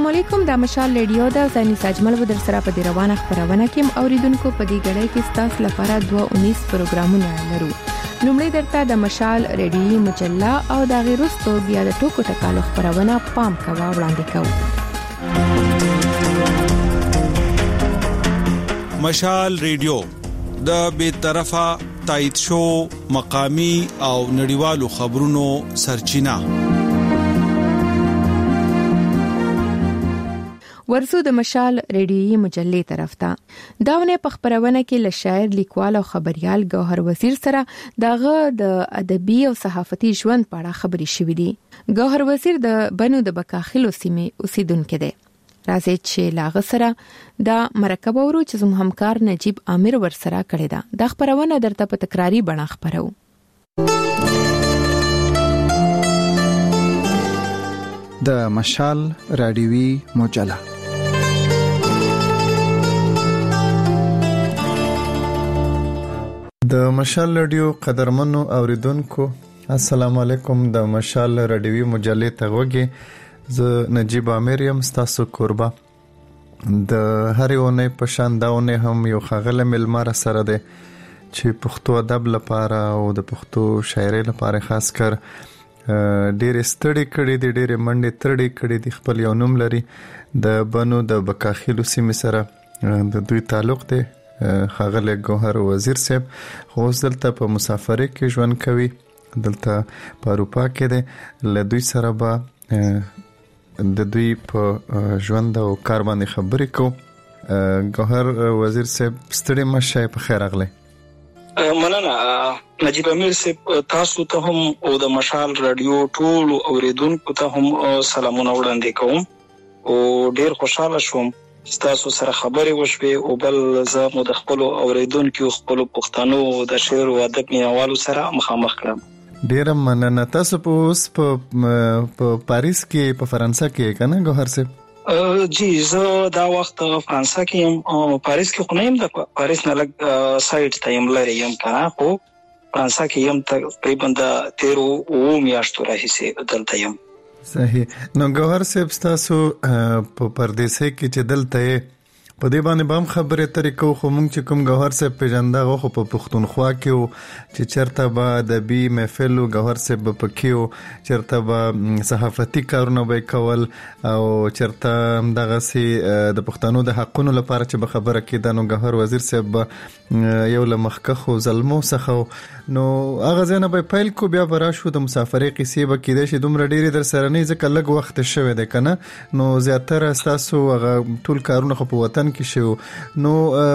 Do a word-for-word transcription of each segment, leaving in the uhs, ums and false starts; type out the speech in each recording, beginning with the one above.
السلام علیکم، د مشال ریډیو د ځاني ساجمل و در سره په دی روانه خبرونه کې اوریدونکو په دی غړې کې ستاسو لپاره دوه اونیس پروګرامونه لرو. لومړی درته د مشال ریډیو مجله او د غیرستو بیا د ټوکو ټکالو خبرونه پام کوا وړاندې کوو. مشال ریډیو د بے طرفه تایید شو مقامی او نړیوالو خبرونو سرچینه. ورسو د مشال ریډیوي مجلې طرف ته داونه په خبرونه کې ل شاعر لیکوال او خبريال ګوهر وزیر سره دغه د ادبي او صحافتي ژوند په اړه خبري شوې دي. ګوهر وزیر د بنو د بکاخلو سیمې اوسیدونکو دی. راځي چې لاغه سره د مرکب اورو چې زموږ همکار نجیب عامر ور سره کړی دا د خبرونه درته په تکراری بڼه خبرو. د مشال رادیوي مجله د مشال رادیو قدرمنو اوریدونکو السلام علیکم. د مشال رادیوي مجلې ته وګورئ. زه نجیب عامر یم، تاسو قربا. د هرې اونۍ په شان دا اونۍ هم یو ښاغلی ملمار سره دی چې پښتو ادب لپاره او د پښتو شاعرۍ لپاره خاص کر ډېر ستړي کړي دي، ډېر منډې تړي کړي دي. خپل یو نوم لري، د بنو د بکاخلو سیمې سره د دوی تعلق دی. ښاغلی ګوهر وزیر صاحب خو اوس دلته په مسافرۍ کې ژوند کوي، دلته په اروپا کې دی. له دوی سره به د دوی په ژوند او کار باندې خبرې کوو. ګوهر وزیر صاحب ستړي مشه، په خیر راغلی. مننه نجیب امیر صاحب، تاسو ته هم او د مشال رادیو ټول اوریدونکو ته هم سلامونه وړاندې کوم او ډیر خوشاله شوم تاسو سره خبرې وشوي او بل زه مو د خپل اوریدونکو خپل پښتنو د شعر او ادب مینوالو سره مخامخ کړم. ډیر مننه. تاسو په اوس په پاریس کې په فرانسه کې کنه ګوهر صاحب؟ جی زه دا وخت فرانسه کې یم، پاریس کې خو نه یم، د پاریس نه لږ سایډ ته یم لري یم کنه، خو فرانسه کې یم تقریبا د تیرو او میاشتو راهیسې دلته یم. صحیح. نو ګوهر صاحب تاسو په پردیسۍ کې چې دلته په دې باندې بام خبرې ترې کو، خو مونږ چې کوم ګوهر صاحب پیژنده خو په پښتونخوا کې وو چې چرته به ادبي محفل و ګوهر صاحب به پکې وو، چرته به صحافتي کارونه به کول او چرته همدغسې د پښتنو د حقونو لپاره چې به خبره کېده. نو ګوهر وزیر صاحب به یو له مخکښو زلمو څخه، نو هغه ځای نه به پیل کو، بیا به راشو د مسافرۍ قصې به کېدای شي دومره ډېرې در سره نه ځکه لږ وخت شوی دی که نه، نو زیاتره ستاسو هغه ټول کارونه خو په وطن کې شو. نو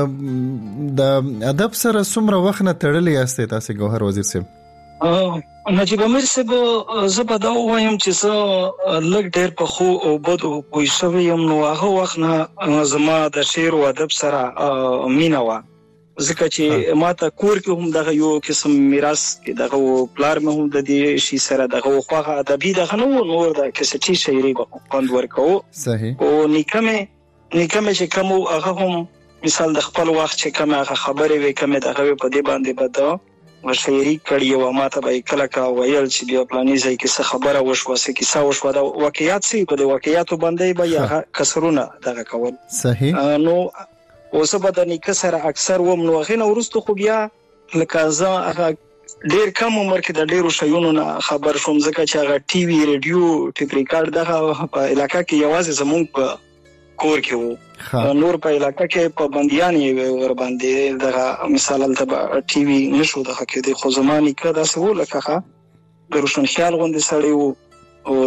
د ادب سره څومره وخت نه تړلی یاستئ تاسې ګوهر وزیر صاحب؟ نجیب امیر صاحب زه به دا ووایم چې زه لږ ډېر په ښو او بدو پوه شوی یم. نو هغه وخت نه زما د شعر او ادب سره مینه وه، ځکه چې ما ته کور کې هم دغه یو قسم میراث دغه پلار مې هم د دې شي سره دغه خواغه ادبي دغه نو نور د کیسټي شاعري به خوند ورکوو. صحیح. او نیکه مې نیکه مې چې کوم هغه هم مثال د خپل وخت چې کوم هغه خبرې وي کوم دغه په دې باندې به د شاعري کړي او ما ته به کله کا ویل چې بیا پلاني ځای کې څه خبره وشوه، څه کیسه وشوه، د واقعیت سي په د واقعیتو باندې به یا کسرونه دغه کول. صحیح. نو اوس به د نیکه سره اکثر وم، نو هغه نو ورستو خو بیا لکه زه هغه ډیر کم عمر کې د ډیرو شیونو نه خبر شوم، ځکه چې هغه ټي وي ریډیو ټیپ ریکارډ دغه په علاقه کې یوازې زمونږ په کور کې وو، نور په علاقه کې په بنديانې ور باندې دغه مثال الته ټي وي نشو دغه کې د خو زماني کې داسې و لکه د روشن خیال غوندې سړی وو او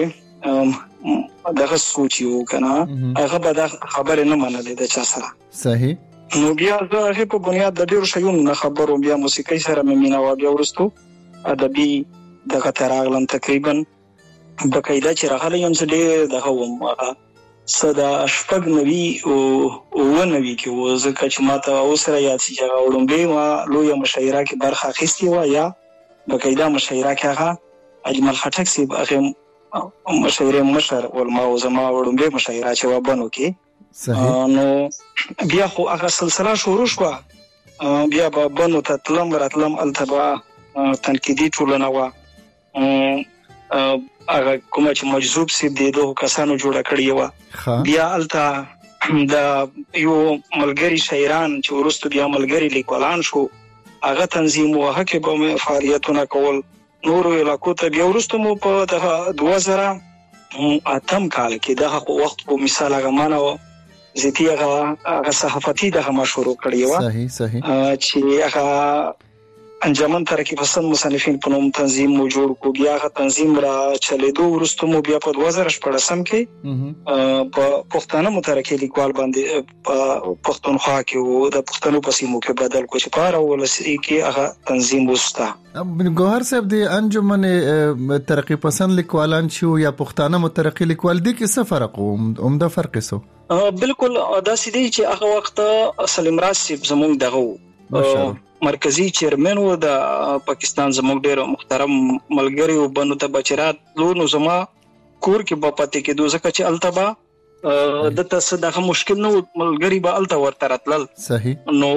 داسې دغه سوچ یو کنه، هغه به دا خبرې نه منلې د چا سره. صحیح. نو بیا زه هغه په بنیاد د ډیرو شیونو نه خبرو، بیا موسیقۍ سره مې مینه وه، بیا ورستو ادبي دغه ته راغلم. تقریبا بقاعده چې راغلی یم زه ډېر دغه وم هغه څه د شپږ نوي او اووه نوي کې و، ځکه چې ما ته اوس را یاد شي چې هغه وړومبۍ ما لویه مشاعره کې برخه اخیستې وه، یا بقاعده مشاعره کې هغه اجمل خټک صاحب هغې مشاعرې مشر ولما او زما وړومبۍ مشاعره چې وه بنو کې. صحیح. نو بیا خو هغه سلسله شروع شوه، بیا به بنو ته تلم راتلم، هلته به تنقیدي ټولنه وه، هغه کوم چې مجذوب سي د دوه کسانو جوړه کړی و. بیا الته د یو ملګری شاعران چې ورسته بیا ملګری لیکوالان شو هغه تنظیم او هغه به فعالیتونه کول. نور علاقو ته بیا ورسته مو په دوه زره اتم کال کې دغه وخت په مثال هغه مانو زیتی هغه صحافتي دغه مشهور کړی و. صحیح صحیح چې هغه انجمن ترقی پسند مصنفین په نوم تنظیم مو جوړ کو. بیا هغه تنظیم را چلیدو ورسته مو بیا په دوه زره شپږم کې په پښتانه مترقی لیکوال باندې پښتونخوا کې وو د پښتنو په سیمو کې بدل کو چې پاره ولسی کې هغه تنظیم وستا. ګوهر صاحب د انجمن ترقی پسند لیکوالان شو یا پښتانه مترقی لیکوال دي کې څه فرق و؟ عمده فرق څه؟ بالکل دا سیدی چې هغه وخت سلیم راز صاحب زموږ دغه مرکزی چیرمن و د پاکستان زموږ ډیر محترم ملګری او بنو ته بچرات لو نو زما کور کې په پاتې کې دوه ځکه چې التبا د تاسو دغه مشکل نو ملګری به الته ورته راتلل. صحیح. نو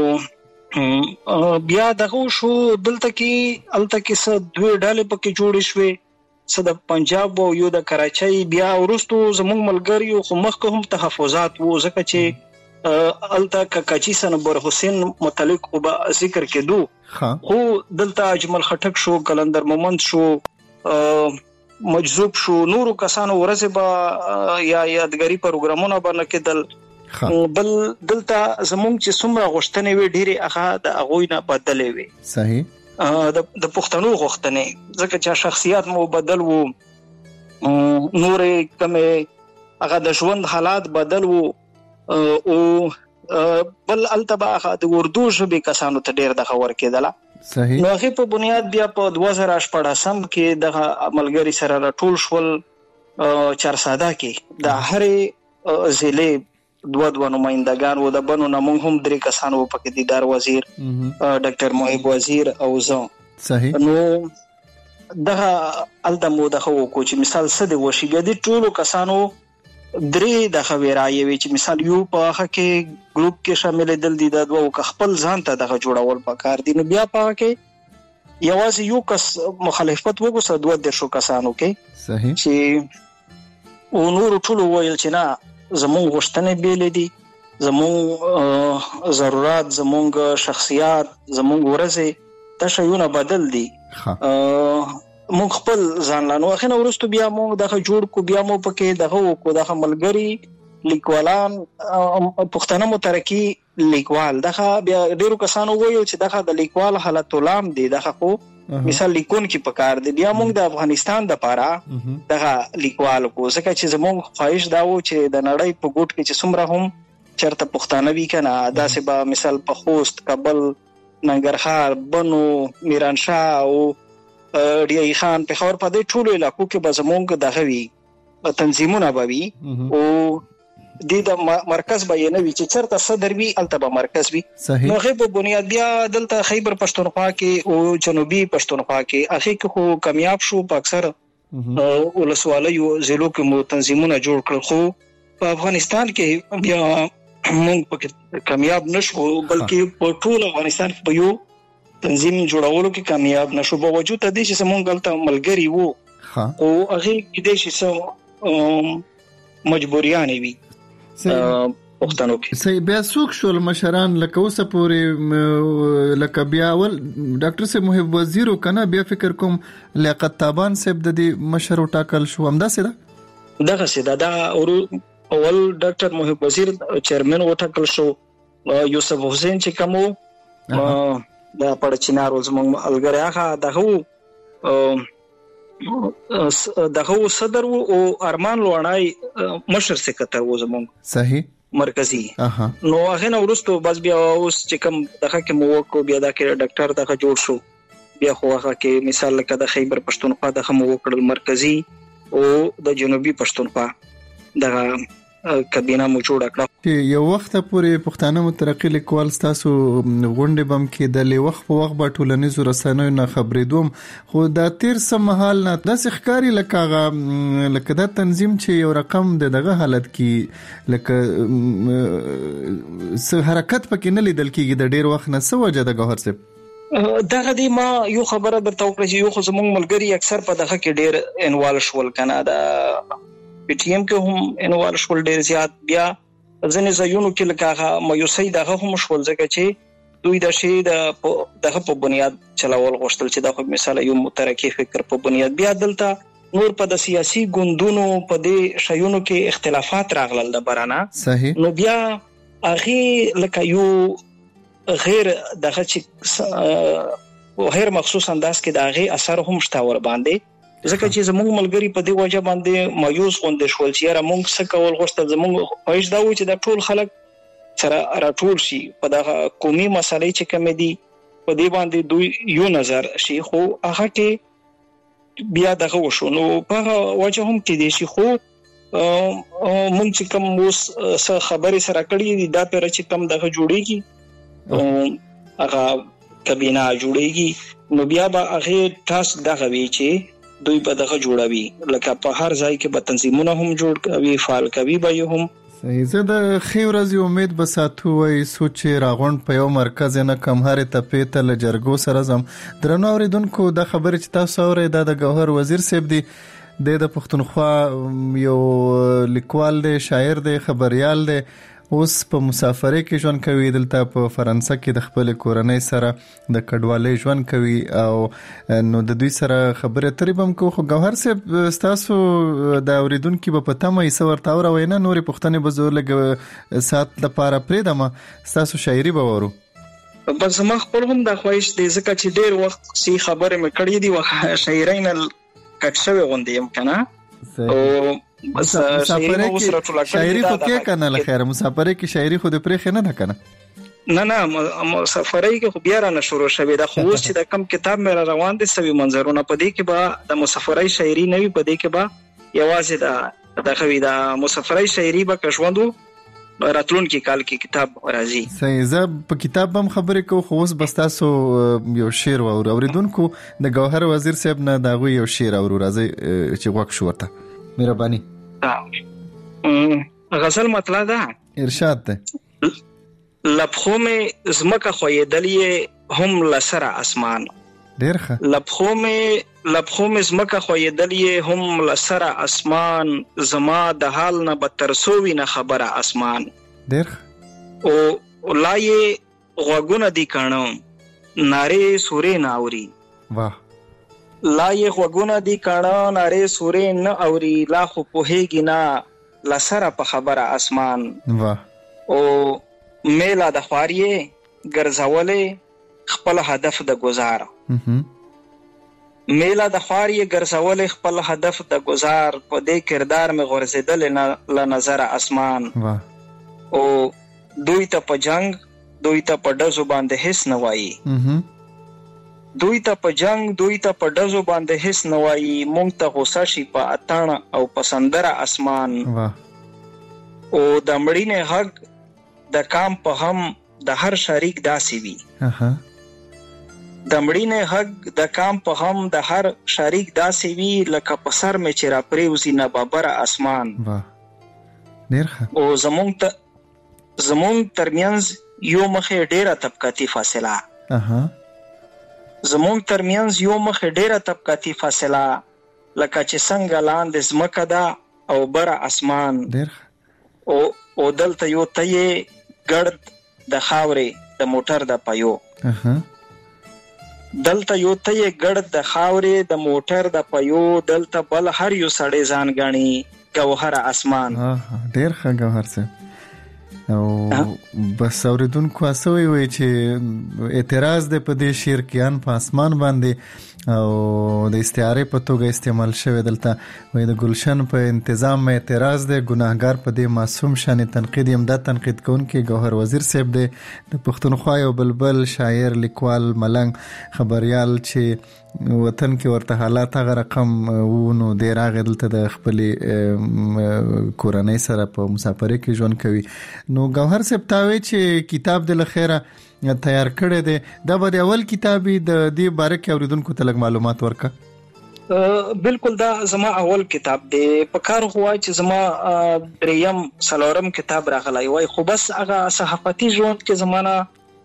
بیا دغه شو دلته کې الته کې څه دوه ډالې پکې جوړې شوې څه د پنجاب او یو د کراچۍ. بیا ورستو زموږ ملګری خو مخکې هم تحفظات وو ځکه چې الته کاچی سنبر حسین متعلق او ذکر کېدو. خو دلته اجمل خټک شو کلندر مومند شو مجذوب شو نورو کسانو ورځ به یا یادګاری پروګرامونه باندې کېدل. بل دلته زموږ چې څومره غوښتنې وي ډېری هغه د اغوی نه بدلې وي. صحیح. د پښتنو غوښتنې ځکه چې شخصیت مو بدل وو نورې کمه هغه د ژوند حالات بدل وو او بل التبا د اردو ژبې کسانو ته ډېر د خبر کېدله. صحیح. نو هغه په بنیاد بیا په دوه زره شپږم کې د عملګری سره راټول شول چارساده کې د هرې ضلع دوه دوه نمائندگان و د بنو نمون هم درې کسانو پکې دیدار وزیر ډاکټر محب وزیر او زه. صحیح. نو دغه الدمو دغه کو چې مثال څه دی وشي بیا د ټولو کسانو درې د خبرای وی چې مثال یو په هغه کې ګروپ کې شامل دل دي د دوه خپل ځان ته دغه جوړول پکار دي. نو بیا په کې یوازې یو کس مخالفت وګوسه دوه د شو کسانو کې. صحیح. چې او نور ټول ویل چې نه زموږ غوښتنې بیل دي زموږ ضرورت زموږ شخصیت زموږ ورزه تشایونه بدل دي. موږ خپل ځان لانو اخنه ورستو بیا موږ دغه جوړ کو بیا مو پکې دغه کو دغه ملګری لیکوالان پښتنه مترقی لیکوال دغه بیا ډیرو کسانو وایي چې دغه د لیکوال حالت لام دی دغه کو مثال لیکون کې پکار دی. بیا موږ د افغانستان د پاره دغه لیکوال کو ځکه چې زموږ خواهش دا و چې د نړۍ په ګوټ کې چې څومره هم چرته پښتانه وی کنه داسې به مثال په خوست کابل ننګرهار بنو میرانشاه او ډیای خان په خبر پدې ټولو علاقو کې به زمونږ دغه وی تنظیمونه به وي او د مرکز به نه وي چې چرته صدر وی التبه مرکز وي. نو غیب بنیاد بیا دلته خیبر پښتونخوا کې او جنوبي پښتونخوا کې اخی کې خو کامیاب شو په اکثر ولسوالیو ضلعو کې مو تنظیمونه جوړ کړل. خو په افغانستان کې بیا موږ پکې کامیاب نشو بلکې په ټول افغانستان په یو تنظیم جوړولو کې کامیاب نشو په وجود د دې چې موږ غلطه ملګری وو او هغه کې د شي سم مجبوریان وي پښتنو کې. صحیح. بیا څوک شول مشران لکه اوسه پورې لکه بیا ول ډاکټر صاحب محب وزیر کنه بیا فکر کوم لیاقت تابان صاحب د دې مشر ټاکل شو همدا سره دغه سره دا اول ډاکټر محب وزیر چیرمن وټاکل شو یوسف حسین چې کومو دا پړچینار زموږ الګری هغه دغه دغه صدر او ارمان لوړای مشر سکرټر و زموږ. صحیح. مرکزی. نو هغه نو ورستو بس بیا اوس چې کوم دغه کې مو کو بیا دا کې ډاکټر دغه جوړ شو بیا خو هغه کې مثال لکه د خیبر پښتونخوا دغه مو کړل مرکزی او د جنوبي پښتونخوا دغه کابینه مو جوړ کړه. یو وخت پورې پښتانه مترقی لیکوال تاسو غونډه بم کې د لوخ په وخت په ټولنیزو رسنیو نه خبرې دوم خو دا تیر سم حال نه د ښکاری لکه لکه دا تنظیم چې یو رقم دغه حالت کې لکه څه حرکت پکې نه لیدل کېږي د ډیر وخت نه څه وجه د ګوهر صاحب دغه دی ما یو خبره درته وکړه چې یو خو زموږ ملګري اکثر په دغه کې ډېر انوالو شول کنه دا پی ټی ایم کې هم انوالو شول ډېر زیات بیا ځینې ځایونو کې لکه هغه مایوسۍ دغه هم شول ځکه چې دوی د شی د دغه په بنیاد چلاول غوښتل چې دا خو مثال یو مترقی فکر په بنیاد بیا دلته نور په د سیاسي ګوندونو په دې شیونو کې اختلافات راغلل د برانه صحیح نو بیا هغه لکه یو غیر دغه چې غیر مخصوص انداز کې دغه اثر هم شته ور باندې ځکه چې زموږ ملګری په دې وجه باندې مایوس غونډه شول چې را مونږ څه کول غوښتل زموږ پېښ دا و چې د ټول خلک سره راټول شي په دغه قومي مسلې چې کوم دي په دې باندې دوی یو نظر شي خو هغه کې بیا دغه وشو نو په وجه هم کې دي شي خو مونږ چې کوم اوس خبرې سره کړې دي دا پر چې کوم دغه جوړيږي هغه کابینه جوړيږي نو بیا به هغه تاسو دغه وی چې دوی په دغه جوړوي لکه په هر ځای کې به تنظیمونه هم جوړ کوي فعال کوي به هم صحیح زه د خیر ورځې امید به ساتو وای سوچ راغوند په یو مرکز نه کم هر ټپې ته لجرګو سره زم درنو اوریدونکو د خبرې چې تاسو اورئ د گوهر وزیر صاحب دی د پښتونخوا یو لیکوال دی شاعر دی خبريال دی اوس په مسافرۍ کې ژوند کوي دلته په فرانسه کې د خپل کورنۍ سره د کډوالۍ ژوند کوي او نو د دوی سره خبرې اترې هم کو خو گوهر صاحب تاسو د اوریدونکو په پته مې سور تاور وینا نورې پښتنې بزور لګ سات لپاره پرېدم تاسو شاعري به ورو بس ما خپل هم د خوښ دي ځکه چې ډېر وخت سي خبرې مې کړې دي او شاعرین کټ شوی غوندې يم کنه او بس شاعري شاعري خو کې کنه لخيره مسافرۍ کې شاعري خو د پرې خنه نه کنه نه نه مسافرۍ کې خو بیا را نه شروع شوی دا خو چې د کم کتاب مې روان دي سوي منظرونه په دې کې به د مسافرۍ شاعري نه وي په دې کې به یوازې دا د خوي د مسافرۍ شاعري به کښوندو راتلون کې کال کې کتاب راځي صحیح زه په کتاب هم خبرې کوم خو اوس بس تاسو یو شعر اوریدونکو د گوهر وزیر صاحب نه دا یو شعر اورو راځي چې وښ شورته مهرباني غزل مطلع ده ارشاد ده لبخو میں زمکه خویدلې هم لسره اسمان ډیر ښه لبخو میں لبخو میں زمکه خویدلې هم لسره اسمان زما د حال نه بدتر سووي نه خبره اسمان ډیر او لای غوګونه دی کانو ناره سورې ناوري واه لای غوګونه دی کانو ناره سورې نه اوري لا خو پوهېږي نه لسره په خبره اسمان واه او میلا د خواریه ګرځولې خپل هدف د گزار میلا د خواریه ګرځولې خپل هدف د گزار په دې کردار مې غورځیدل نه ل نظر اسمان واه او دوی ته په جنگ دوی ته په ډزو باندې هیڅ نه وایي دوی ته په جنگ دوی ته په ډزو باندې هیڅ نه وایي مونږ ته غوسه شي په اتاڼ او په سندره اسمان واه او د مړینې حق د کام په هم د هر شریک داسې وي اها د مړینې حق د کام په هم د هر شریک داسې وي لکه په سر مې چې را پریوزي نه بابره اسمان واه ډیر ښه او زمونږ ته زمونږ ترمنځ یو مخې ډیره طبقاتي فاصله اها زمونږ ترمنځ یو مخې ډیره طبقاتي فاصله لکه چې څنګه لاندې ځمکه ده او بره اسمان ډیر او او دلته یو ته ګړد د خاورې د موټر د پيو اها دلته یو ته ګړد د خاورې د موټر د پيو دلته بل هر یو سړی ځان غني گوهر اسمان ها ډیر ښه گوهر څه او بس اوریدونکو اسوي وي چې اعتراض د پدې شعر کې ان په اسمان باندې او د استعاره په توګه استعمال شوی دلته وای د گلشن په تنظیم اعتراض د ګناهګار په دې معصوم شان تنقید یم د تنقید کوونکي گوهر وزیر صاحب د پښتونخوا یو بلبل شاعر لیکوال ملنګ خبريال چې وطن کې ورته حالات هغه رقم وونو د راغ دلته د خپل کورنۍ سره په مسافرۍ کې ژوند کوي نو گوهر صاحب تاوي چې کتاب د لخيره تیار کړی دی دا به اول کتابي د دې باره کې اوریدونکو ته لږ معلومات ورکړه بالکل دا زما اول کتاب دی په کار هوا چې زما دریم سلورم کتاب راغلی وای خو بس هغه صحافتي ژوند کې زمانہ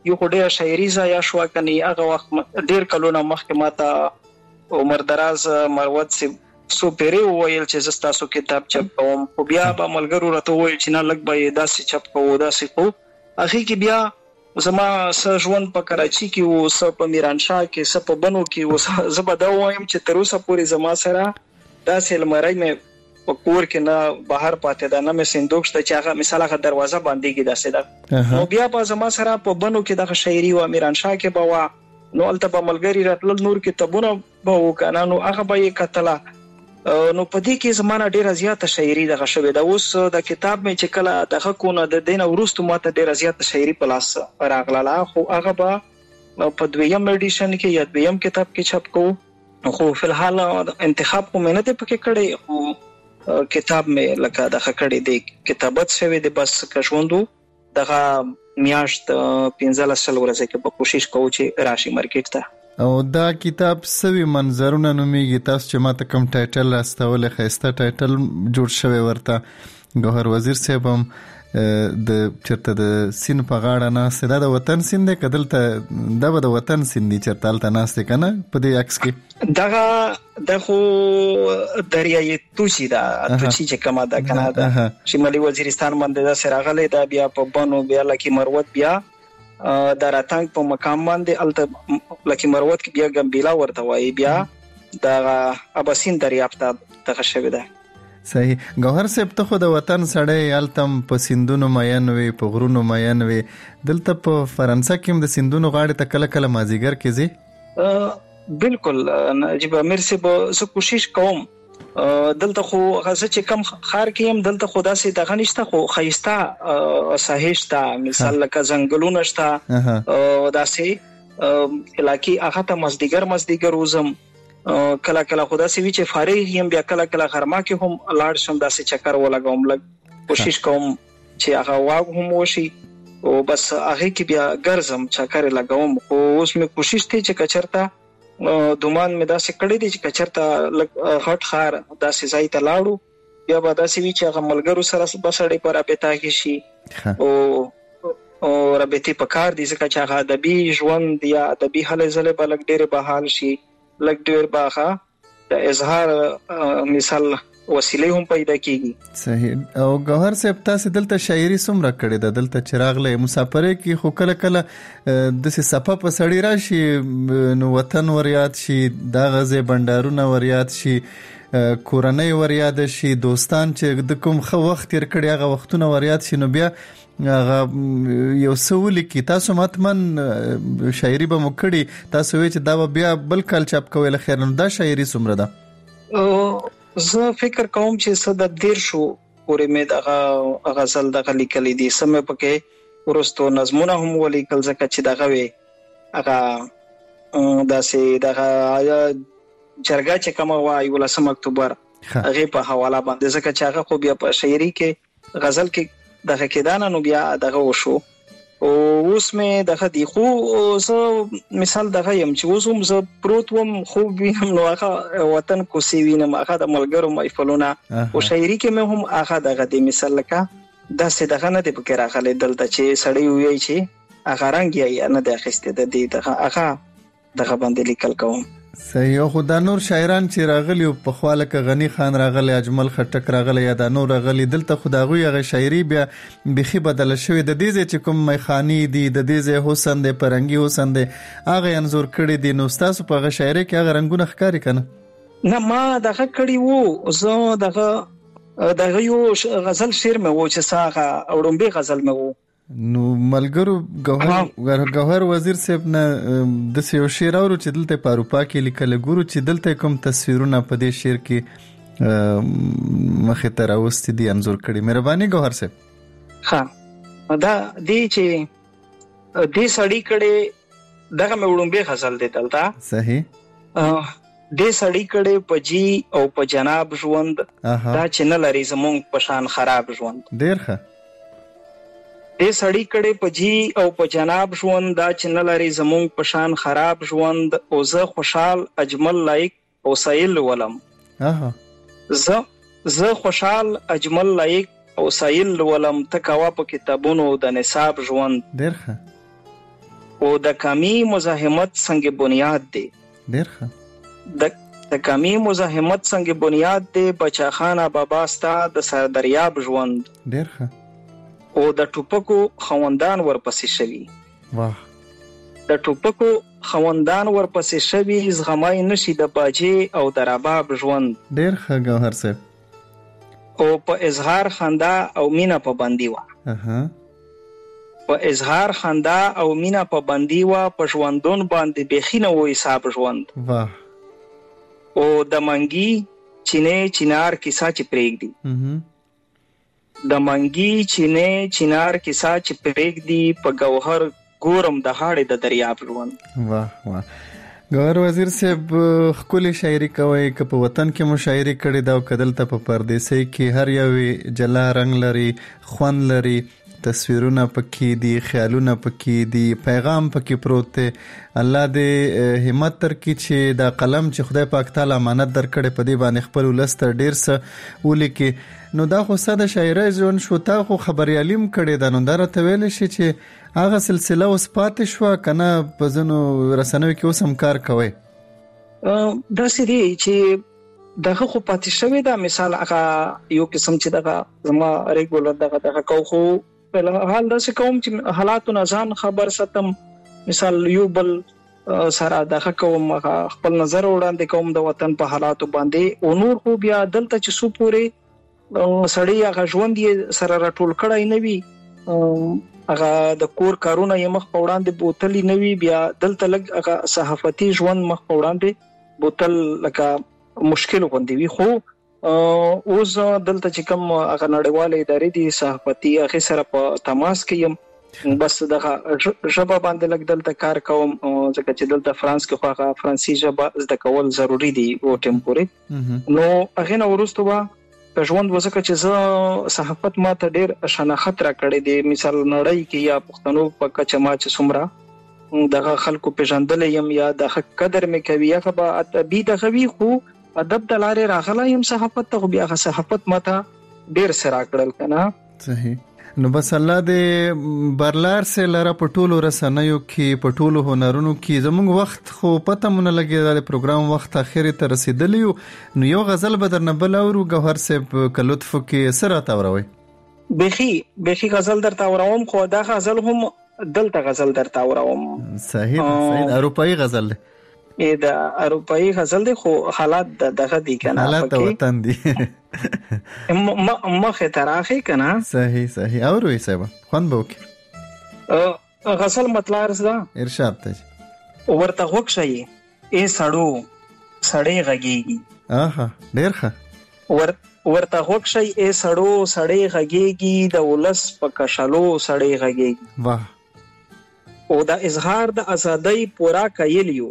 یو ډېر شاعري ځای شو کني هغه وخت ډېر کلونه مخکې ماته عمر دراز مروت سي سو پیری وویل چې زستا سو کتاب چاپ کوم خو بیا به ملګرو راته وویل چې نه لګ به داسې چاپ کوو داسې کو اخی کې بیا زما سژوند په کراچي کې او س په میرانشاه کې س په بنو کې او زه به دا وایم چې تر اوسه پورې زما سره داسې لمرای مې په کور کې نه بهر پاتې ده نه مې صندوق شته چې هغه مثال هغه دروازه باندې کې داسې ده نو بیا په زما سره په بنو کې د شاعري او میرانشاه کې به وا نو الته به ملګری راتل نور کتابونه به وکړه نو هغه به یې کتله نو په دې کې زمانه ډیره زیاته شاعري دغه شوه دا اوس د کتاب مې چې کله دغه کونه د دین ورستو ماته ډیره زیاته شاعري په لاس راغله خو هغه به په دویم ایډیشن کې یا دویم کتاب کې چاپ کوو خو په الحال انتخاب کوم نه ته پکې کړی خو کتاب مې لکه دغه کړی دی کتابت شوی دی بس کښوندو دغه میاشت پنځه سل ورځې کې په کوشش کوو چې راشي مارکیټ ته او دا کتاب سوي منظرونه نوميږي تاسو چې ماته کوم ټایټل راستول خسته ټایټل جوړ شوی ورته گوهر وزیر صاحب هم د چرته د سین په غاړه ناست دا د وطن سین دی کدلته دا به د وطن سین دی چرته الته ناست کنه په دې عکس کې دغه د خو دریای توشي دا توشي چې کما دا کنه دا شمالي وزیرستان باندې دا سراغله دا بیا په بانو بیا لکه مروت بیا د راتنګ په مقام باندې الته لکه مروت کې بیا ګمبیلا ورته وای بیا د اباسین دریافت دغه شوی ده صحیح گوهر صاحب ته خو د وطن سړی التم په سیندونو مین وي په غرونو مین وي دلته په فرانسه کې د سیندونو غاړې ته کله کله مازیګر کې زی بالکل نجیب امیر صاحب زه کوشش کوم دلته خو غزه چې کم خار کې هم دلته خدا سي دغه نشته خو خيستا صحیحتا مثال لکه ځنګلونه شته او داسې علاقې هغه ته مزدیګر مزدیګر وزم کله کله خدا سي چې فارغ یم بیا کله کله غرما کې هم لاړ شم داسې چکر ولګوم لګ کوشش کوم چې هغه واغ هم وشي او بس هغه کې بیا ګرځم چکر لګوم او اوس مې کوشش ته چې کچرتا دومان مې داسې کړی دی چې کچرتا هټ خار داسې ځای ته لاړو بیا به داسې وی چې هغه ملګرو سره بسړې پر اپتا کې شي او او رابطه پکار دي ځکه چې هغه ادبي ژوند یا ادبي هلې ځلې بلک ډېر بحال شي لک ډېر باخه د اظهار مثال وسیله هم پیدا کیږي صحیح او گوهر صاحب تاسو دلته شاعري څومره کړې ده دلته چراغله مسافرې کې خو کله کله د صفه په سړی راشي نو وطن وریاد شي دا غزه بندارونه وریاد شي کورنۍ وریاد شي دوستان چې د کوم خو وخت تیر کړي هغه وختونه وریاد شي نو بیا هغه یو سوال کې تاسو متمن شاعري به مکړي تاسو وی چې دا بیا بل کال چاپ کوي خیر نو دا شاعري څومره ده زه فکر کوم چې صد دیر شو پورې مې دغه غزل دغه لیکلې دي سم پکې ورستو نظمونه هم ولیکل ځکه چې دغه وی هغه داسې دغه جرګه چې کوم وای ولسم اکتوبر هغه په حواله باندې ځکه چې هغه خو بیا په شاعري کې غزل کې دغه کېدانه نو بیا دغه وشو او اوس مې دغه دی خو زه مثال دغه يم چې اوس هم زه پروت وم خو وینم نو هغه وطن کو سی وینم هغه د ملګرو محفلونه او شاعري کې مې هم هغه دغه دی مثال لکه داسې دغه نه دی پکې راغلی دلته چې سړی وایي چې هغه رنګ یې نه دی اخیستی د دې دغه هغه دغه باندې لیکل کوم صحیح خو دا نور شاعران چې راغلی په خواله ک غنی خان راغلی اجمل خټک راغلی یا دا نور راغلی دلته خداغوی هغه شاعري بیا بخي بدل شوی د دې چې کوم میخانی دي د دې حسن د پرنګي حسن د هغه انزور کړي دي نو تاسو په هغه شاعري کې هغه رنگونه ښکاری کنه نه ما دغه کړي وو زه دغه دغه یو غزل شعر مې وو چې ساغه اورمبه غزل مې وو نو ملګرو گوهر گوهر وزیر صاحب نه د سیو شعر اورو چې دلته په اروپا کې لیکل ګورو چې دلته کوم تصویرونه په دې شعر کې مخه تر اوستي دي انزور کړي مهرباني گوهر صاحب ها دا دی چې دې سړی کړي دغه مې وړومبه غزل دی دلته صحیح دې سړی کړي په جی او په جناب ژوند دا چې نه لري زمونږ په شان خراب ژوند ډیر ښه دې سړی کړي په جی او په جناب ژوند دا چې نه لري زمونږ په شان خراب ژوند او زه خوشحال اجمل لایق او سایل ولم اها زه زه خوشحال اجمل لایق او سایل ولم تکوا په کتابونو د نصاب ژوند ډیر ښه او د کمی مزاحمت څنګه بنیاد دی. ډیر ښه. د د کمی مزاحمت څنګه بنیاد دی بچا خانه بابا ستا د سردریاب ژوند. ډیر ښه. او د ټوپکو خوندان ورپسې شوي. واه. د ټوپکو خوندان ورپسې شوي زغمای نشي د باجې او د رباب ژوند. ډیر ښه ګوهر صاحب. او په اظهار خندا او مینا په بندي وا. اها. په اظهار خندا او مینا په بندي وا په ژوندون باندې بخینه و حساب ژوند. واه. او د منګي چینه چینار کیسه چې پرېږدي. اها. د منګي چینه چینار کیسه چې پرېږدي په گوهر ګورم د هاړې د دریاب ژوند. واه واه. ګوهر وزیر صاحب خپل شاعري کوي که په وطن کې مو شاعري کړې دا او کدلته په پردیسي کې هر یو جلا رنگ لري، خوند لري، تصویرونه پکې دي، خیالونه پکې دي، پیغام پکې پروت دی. الله دې همت درکړي چې دا قلم چې خدای پاک تعالی امانت درکړي په دې باندې خپل ولس ته ډیر څه ولیکي. نو دا خو ساده شاعري ژوند شو، تا خو خبريالیم کړي دا نو دا راته ویل شي چې هغه سلسله اوس پاتې شو کنه په ځنو رسنوي کې اوس هم کار کوي. دا سړي چې دغه خو پاتې شوی دا مثال هغه یو قسم چې دغه زما ریګولر دغه دغه کو خو په حال داسې کوم چې حالاتو نه ځان خبر ستم، مثال یو بل سره دغه کوم خپل نظر وړاندې کوم د وطن په حالاتو باندې او نور خو بیا دلته چې سو پورې سړی هغه ژوند یې سره راټول کړای نه وي، هغه د کور کارونه یې مخ په وړاندې بوتلی نه وي، بیا دلته لږ هغه صحافتي ژوند مخ په وړاندې بوتل لکه مشکل غوندي وي. خو اوس دلته چې کوم هغه نړیواله ادارې دي صحافتي هغه سره په تماس کې یم، بس دغه ژبه باندې لږ دلته کار کوم ځکه چې دلته فرانس کې خو هغه فرانسي ژبه زده کول ضروری دي او ټیمپوري. نو هغه نو ورسته وا په ژوند وسکه چې زه صحافت ماته ډیر شناخت را کړې دي، مثال نړۍ کې یا پښتنو په کچه ما چې څومره دغه خلکو پیژندل یم یا د قدر مې کوي یا به ادبي دغه وی خو ادب د لارې راغلا یم صحافت ته بیا صحافت ماته ډیر سره کړل کنه. صحیح. نو بس الله دې برلار سه لره پټولو رسنیو کې پټولو هنرونو کې زموږ وخت خو پته مونږ لګي د پروګرام وخت اخیری ته رسیدلی نو یو غزل بدر نه بل اورو ګوهر صاحب کلطف کې سره تاوروي. بخي بخي غزل در تاوروم خو دا غزل هم دلته غزل در تاوروم. صحیح صحیح. اروپאי غزل دی ا د اروپאי غزل دی خو حالات دغه دی کنه حالات وطن دی ما مخه تراخی کنه. صحیح صحیح. اور وی صاحب خوان بوک غزل مطلب رسدا ارشاد ته ورته وښی ای سړو سړی غږیږي. اها ډیر ښه. ور ورته وښی ای سړو سړی غږیږي د ولس په کشلو سړی غږیږي. واه. او د اظهار د ازادۍ پورا کایلیو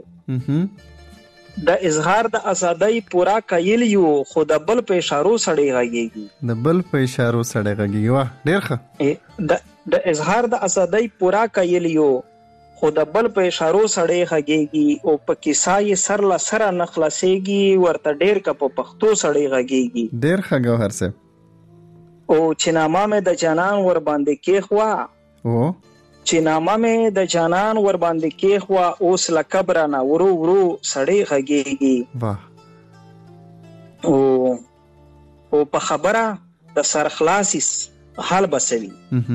د اظهار د ازادۍ پورا کایلیو خو د بل په اشارو سړی غږیږي. د بل په اشارو سړی غږیږي. واه ډیر ښه. د د اظهار د ازادۍ پورا کایلیو خو د بل په اشارو سړی غږیږي او په کیسای سر لا سره نخلاصيږي ورته ډیر ک په پښتو سړی غږیږي. ډیر ښه ګوهر صاحب. او چې نامه مې د جانان ور باندې کې خوا او چې نامه مې د جانان ور باندې کې خوا اوس لکبر نه ورو ورو سړی غږیږي. واه. او او په خبره د سرخلاصي حال بسوي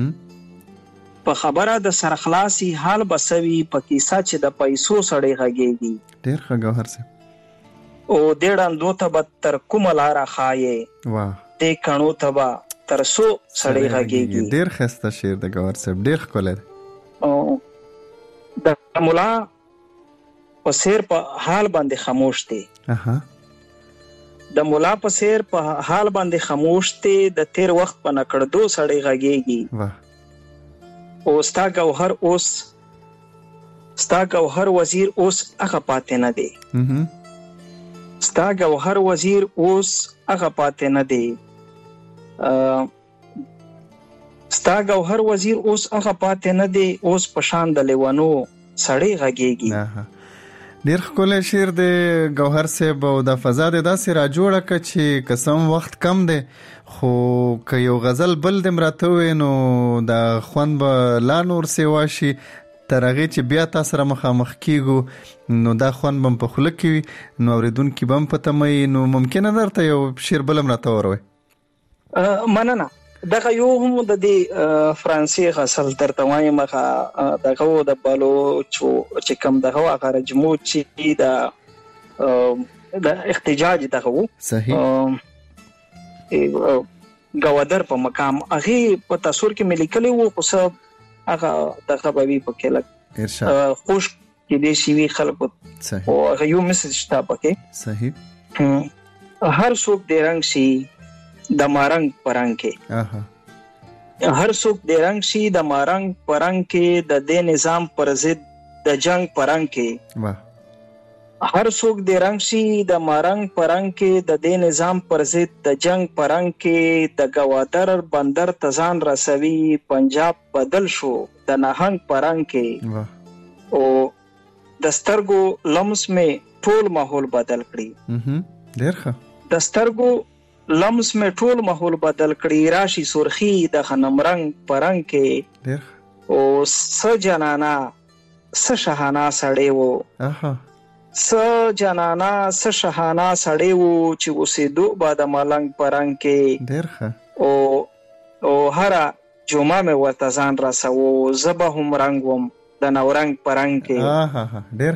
په خبره د سرخلاصي حال بسوي په کیسه چې د پیسو سړی غږیږي. ډیر ښه ګوهر صاحب. او ډېران دوه تر تر کوم لار خایې. واه. دې کڼو تبا تر سو سړی غږیږي. ډیر خسته شعر د ګوهر صاحب ډیر ښکلی. او د مولا په سیر په حال باندې خاموش دی. اها. د مولا په سیر په حال باندې خاموش دی د تیر وخت په نکړدو سړی غږیږي. واه. او ستا گوهر اوس ستا گوهر وزیر اوس هغه پاتې نه دی. اها. ستا گوهر وزیر اوس هغه پاتې نه دی. ستا گوهر وزیر اوس هغه پاتې نه دی اوس په شان د لیوانو سړی غږیږي. ډیر ښکلی شعر دی ګوهر صاحب او د فضا د داسې را جوړه که چې قسم وخت کم دی خو که یو غزل بل دم راته وی نو د خوند به لا نور سیوا شي. ترغه چې بیا تاسو سره مخامخ کیږو نو دا خوان بم په خله کې نو اوریدونکو بم پته مې نو ممکنه درته یو شیر بلم راته وروي مننه دغه یو هم د دې فرانسې غسل ترته وایم مخه دغه د بالو چې کم دغه هغه جمهور چې د د احتجاج دغه صحیح غوادر په مقام هغه په تصور کې ملي کلی وو خو سب هغه دغه به په کې لګ ارشاد خوش کې دې شي وی خلکو صحیح او هغه یو میسج شته پکې صحیح هر څوک د رنگ شي د مارنګ پرنګ کې اها هر څوک د رنگ شي د مارنګ پرنګ کې د دې نظام پر ضد د جنگ پرنګ کې واه هر څوک د رنگ شي د مارنګ پرنګ کې د دې نظام پر ضد د جنگ پرنګ کې د گوادر بندر تزان رسوي پنجاب بدل شو د نهنګ پرنګ کې واه او د سترګو لمس می ټول ماحول بدل کړی مهم ډیر ښه د سترګو لمس می ټول ماحول بدل کړی راشي سرخی د خنم رنگ پرنګ کې ډیر او س جنانا س شهانا سړی وو اها س جنانا س شهانا سړی وو چې اوسېدو بعد ملنګ پرنګ کې ډیر ښه او او هر جمعه مې ورته ځان راسو زبه هم رنگ وم د نورنګ پرنګ کې اها ډیر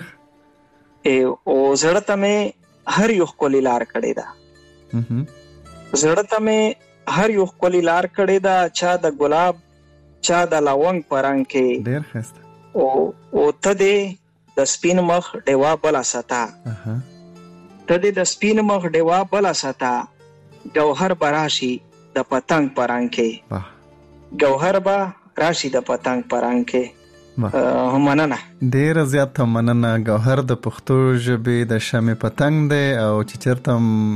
او زړه ته مې هر یو خپل لار کړی دا مهم زړه ته مې هر یو خپل لار کړی دا چا د ګلاب چا د لونګ پرنګ کې ډیر ښه او او ته دې د سپین مخ ډیوا بلا ستا اها ته دې د سپین مخ ډیوا بلا ستا جوهر براشي د پتنګ پرنګ کې واه جوهر با راشي د پتنګ پرنګ کې مننه ډیر زیات مننه گوهر د پښتو ژبې د شمع پتنګ دی او چې چرته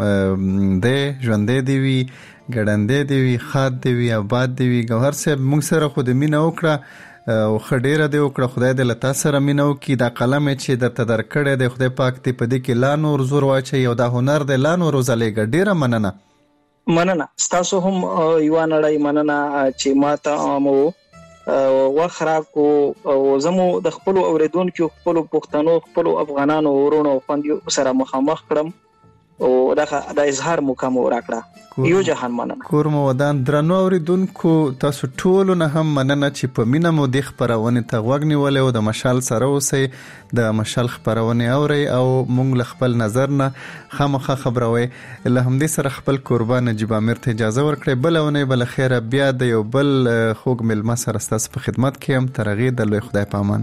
دی ژوندې دی وی ګړندې دی وی خاد دی وی آباد دی وی گوهر صاحب موږ سره خو د مینه وکړه او خډيره دی وکړه خدای دې لتا سره مینه وکي دا قلم چې درته درکړې دی خدای پاک دې په دې کې لا نور زور واچي او دا هنر دی لا نور وزلېګ ډیره مننه مننه تاسو هم یو نړۍ مننه چې ماته مو وخرا کو او زمو د خپل اوریدونکو خپل پښتنو خپل افغانانو ورونو خوندې سره مخامخ کړم او دا د اظهار مقام ورکړه یو جهان مننه کور مو ودان درنو اوریدونکو تاسو ټول نه هم مننه چې په مینه مو د خبرونه ته وګنی ولې او د مشال سره اوسې د مشال خبرونه اوري او مونږ خپل نظر نه خامخه خبروي له همدې سره خپل قربان نجيب امیر ته اجازه ورکړي بلونه بل خیره بیا د یو بل خوګ ملما سره ستاسو په خدمت کې هم ترغه د لوی خدای پامان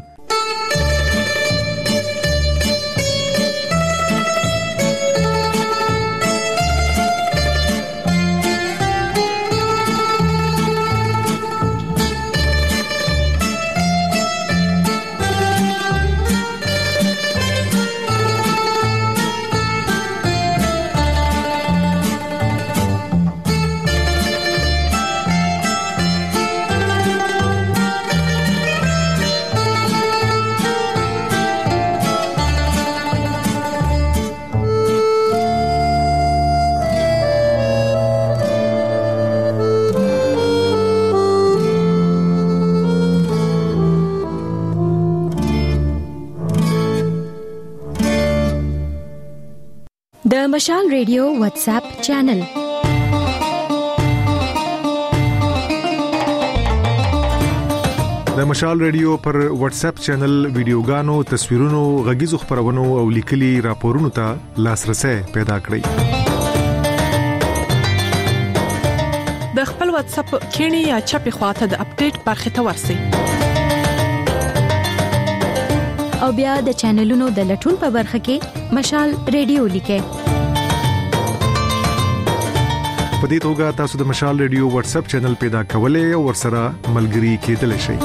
د مشال ریډیو واتس اپ چینل د مشال ریډیو پر واتس اپ چینل ویډیوګانو تصویرونو غږیزو خبرونو او لیکلي راپورونو ته لاسرسي پیدا کړئ د خپل واتس اپ کینی یا چپی خواته د اپډیټ برخه ته ورسئ او بیا د چینلونو د لټون په برخه کې مشال ریډیو لیکئ په دې توګه تاسو د مشال ریډیو واتس اپ چینل پیدا کولای او ورسره ملګري کېدلی شئ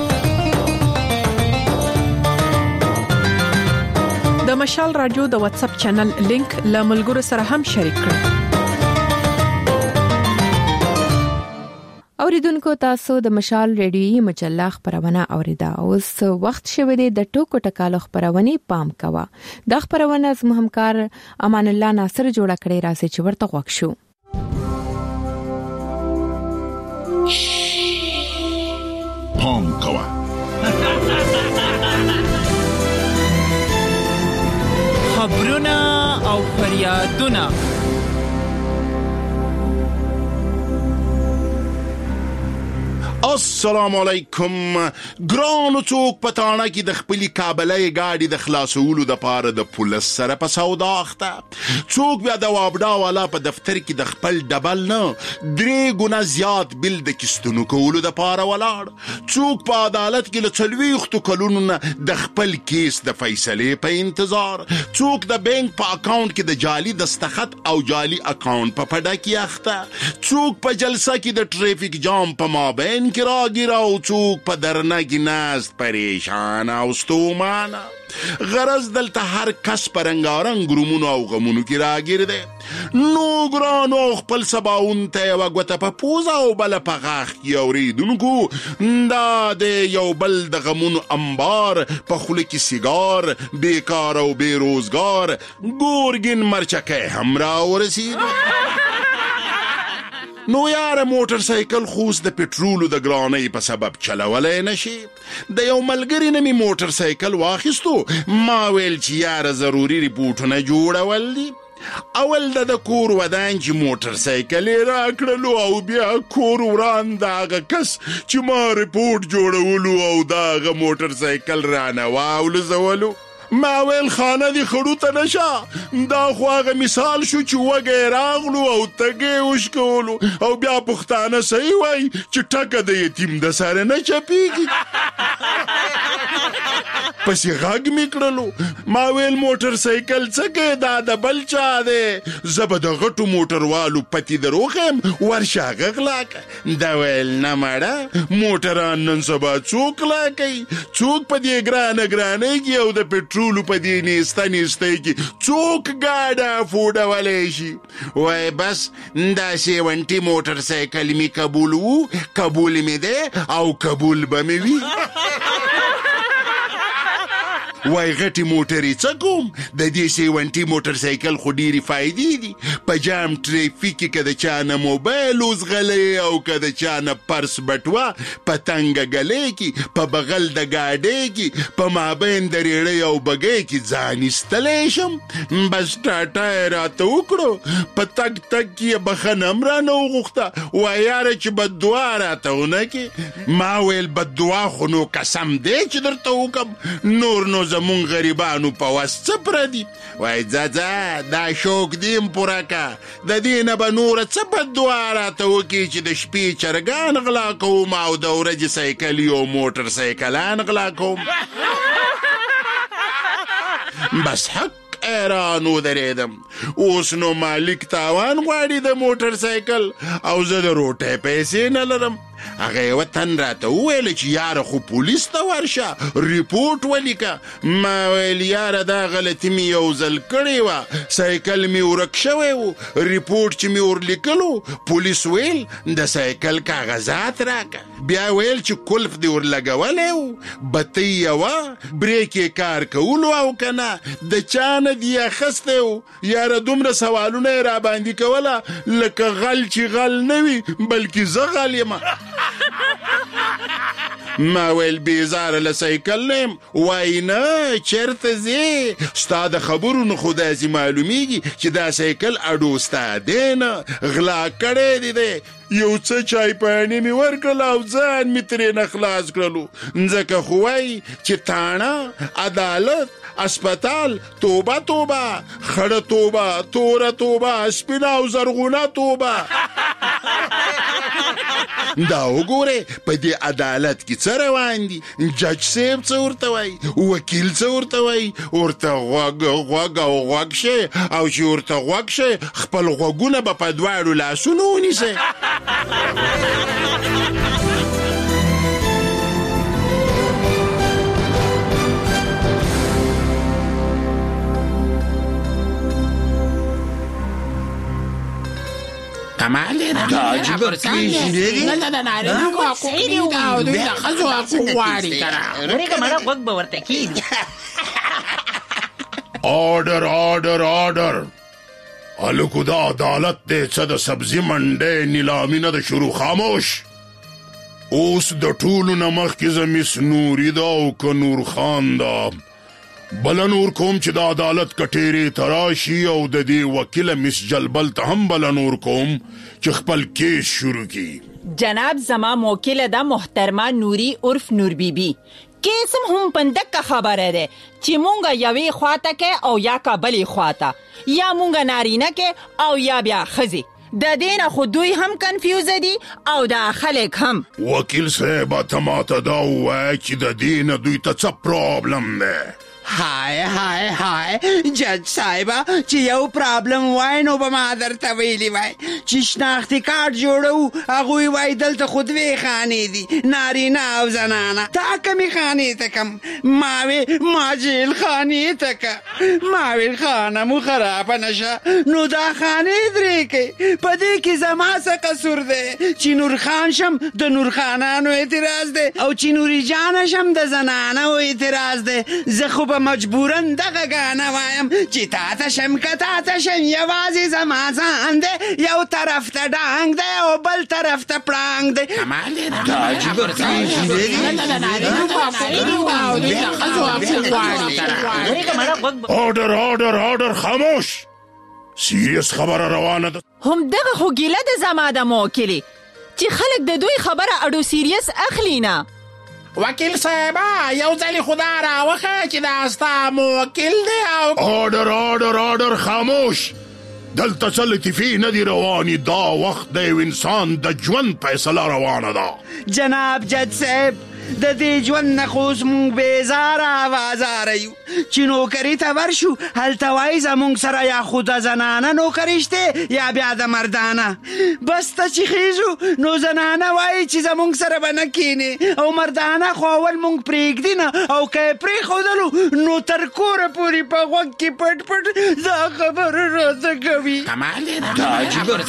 د مشال رادیو د واتس اپ چینل لینک له ملګرو سره هم شریک کړئ اوریدونکو تاسو د مشال ریډیوي مجله خبرونه اوریدا اوس وخت شوه د ټوکو ټکالو خبرونه پام کوا د خبرونه زموږ همکار امان الله ناصر جوړ کړی راځي چې ورته غوښ شو پام کوا فریادونه. السلام علیکم. ګرانو څوک په تاڼه کې د خپلې کابلۍ ګاډي د خلاصولو دپاره د پولیس سره په سودا اخته. څوک بیا د وابډا والا په دفتر کې د خپل ډبل نه درې ګونه زیات بل د کیستونو کولو دپاره ولاړ. څوک په عدالت کې له څلوېښتو کلونو نه د خپل کیس د فیصلې په انتظار. څوک د بینک په اکاونټ کې د جعلي دستخط او جعلي اکاونټ په پډه کې اخته. څوک په جلسه کې د ټریفیک جام په مابین کې راګیره او څوک په درنه کې ناست پریشان او ستومانه. غرض دلته هر کس په رنګارنګ رومونو او غمونو کې راګیر دی. نو ګرانو خپل سباون ته یوه ګوته په پوزه او بله په غاښ کې اورېدونکو، دا د یو بل د غمونو انبار، په خوله کې سیګار، بیکار او بې روزګار ګورګین مرچکی هم راورسېد. نو یاره موټر سایکل خوس د پټرولو د ګرانۍ په سبب چلولی نشي. د یو ملګري نه مې موټر سایکل واخیستو. ما ویل چې یاره ضروري ریپورټونه جوړول دي. اول د د کور ودان چې موټر سایکل یې راکړلو او بیا کور وران د هغه کس چې ما ریپورټ جوړولو او د هغه موټر سایکل رانه واولزولو. ما ویل خانه دی خړو ته نشه. دا خو هغه مثال شو چې وږی راغلو او تږی وشکولو او بیا پښتانه صحیح وایي چې ټکه د یتیم د سره نه چپېږي. پسې غږ مې کړلو. ما ویل موټر سایکل څه کوې؟ دا د بل چا دی. زه به د غټو موټروالو پتي در وښیم، ورشه هغه غلا که. دا ویل نه مړه، موټران نن سبا څوک غلا کوي؟ څوک په دې ګرانه ګرانۍ کې او د پټرولو په دې نیسته نیستۍ کې څوک ګاډه افورډولی شي؟ وای بس دا سیونټي موټر سایکل مې قبول وو، قبول مې دی او قبول به مې وي. وای غټي موټرې څه کوم؟ د دې سیونټي موټر سایکل خو ډېرې فایدې دي. په جام ټریفیک کې که د چا نه موبایل وزغلی او که د چا نه پرس بټوه، په تنګه ګلۍ کې، په بغل د ګاډۍ کې، په مابین د ریړۍ او بګۍ کې ځان ایستلی شم. بس ټاټا یې راته وکړو. په تګ تګ کې یې بخښنه هم رانه وغوښته. وای یاره چې بددعا راته ونه کې. ما ویل بددعا خو نو قسم دی چې درته وکړم، نور نو زمون غریبانو په وس څه پردي. وای ځه ځه دا شوق دیم پوره که. د دې نه به نوره څه بددعا راته وکړي چې د شپې چرګان غلا کوم او د ورځې سایکل او موټر سایکلان غلا کوم. بس حق ایران ودرېدم. اوس نو مالک تاوان غواړي د موټر سایکل او زه د روټۍ پیسې نه لرم. هغه یوه تن راته وویله چې یاره خو پولیس ته ورشه، ریپورټ ولیکه. ما ویل یاره دا غلطي مې یو ځل کړې وه، سایکل مې ورک شوی و. ریپورټ چې مې ورلیکلو، پولیس ویل د سایکل کاغذات راکه. بیا ویل چې کلف دې ورلګولی و، بتۍ یوه، بریک یې کار کولو او که نه، د چا نه دې اخیستی و. یاره دومره سوالونه یې راباندې کوله لکه غل چې غل نه وي بلکې زه غل یمه. ما ویل بیزاره له سایکل نیم. وای نه چېرته ځې؟ ستا د خبرو نه خو داسې معلومیږي چې دا سایکل اډو ستا دی نه، غلا کړی دی دی. یو څه چای پاڼې مې ورکړل او ځان مې ترې نه خلاص کړلو. ځکه خو وایي چې تاڼه، عدالت، اسپتال، توبه توبه، خړه توبه، توره توبه، سپینه او زرغونه توبه. دا وګورئ په دې عدالت کې څه روان دي. جج صاحب څه ورته وایي، وکیل څه ورته وایي. ورته غوږ غوږ او غوږ شئ او چې ورته غوږ شئ خپل غوږونه به په دواړو لاسونو ونیسئ. کمالی را دا عجیبه پیش دیدی؟ نه نه نه نه نه حقوقی دی او دوی د ښځو حقوق غواړي که نه. ورېږه مړه غوږ به ورته کېږي. آرډر آرډر آرډر. هلکو دا عدالت دی څه د سبزي منډۍ نیلامي نه ده شروع. خاموش. اوس د ټولو نه مخکې زه مس نوري ده او که نور خان ده. بل نور کوم چې د عدالت کټېرې ته راشي او د دې وکیله مس جلبل ته هم بل نور کوم چې خپل کیس شروع کړي. جناب زما موکله ده محترمه نوري عرف نور بیبي. کیسم هم پندک خبره ده چې مونږه یوې خواته کې او یا کابلې خواته یا مونږه نارینه کې او یا بیا خزي. د دینه خو دوی هم کنفیوز دي او د خلک هم. وکیل صاحب ته ماته دا وایي چې د دینه دوی ته څه پرابلم ده؟ هاي هاي هاي جج صاحبه چې یو پرابلم وای نو به ما درته ویلي وای چې شناختي کارت جوړو هغوی وای دلته خو دوې خانې دي نارینه او زنانه تا کمې خانې ته کم ما وی ما جیل خانې ته که ما ویل خانه مو خرابه نشه نو دا خانې درې کوي په دې کې زما څه قصور دی چې نور خان شم د نور خانانو اعتراض دی او چې نوري جانه شم د زنانو اعتراض دی. زه خو مجبورن دغه غاڼه وایم چې تا ته شم که تا ته شم یوازې زما ځان دی یو طرف ته ډانګ دی او بل طرف ته پړانګ دی. کمال دی دا عجیبه آرډر آرډر آرډر خاموش. سیریس خبره روانه ده. هم دغه خو ګیله د زما د موکلې چې خلک د دوی خبره اډو سیریس اخلي نه. وکیل صاحبه یو ځلې خدا راوخه چې دا ستا موکل دی او آرډر آرډر آرډر خاموش. دلته څه لطیفې نه دي روانې دا وخت د یو انسان د ژوند فیصله روانه ده. جناب جج صاحب د دې ژوند نه خو زموږ بېزاره او ازاره یو چې نوکري ته ورشو هلته وایي زموږ سره یا خو د زنانه نوکري شته یا بیا د مردانه. بس ته چې خیږو نو زنانه وایي چې زموږ سره به نه کینې او مردانه خو اول موږ پرېږدي نه او که یې پرېښودلو نو تر کوره پورې په غوږ کې پټ پټ دا خبره راته کوي. کمال دی دا عجیبه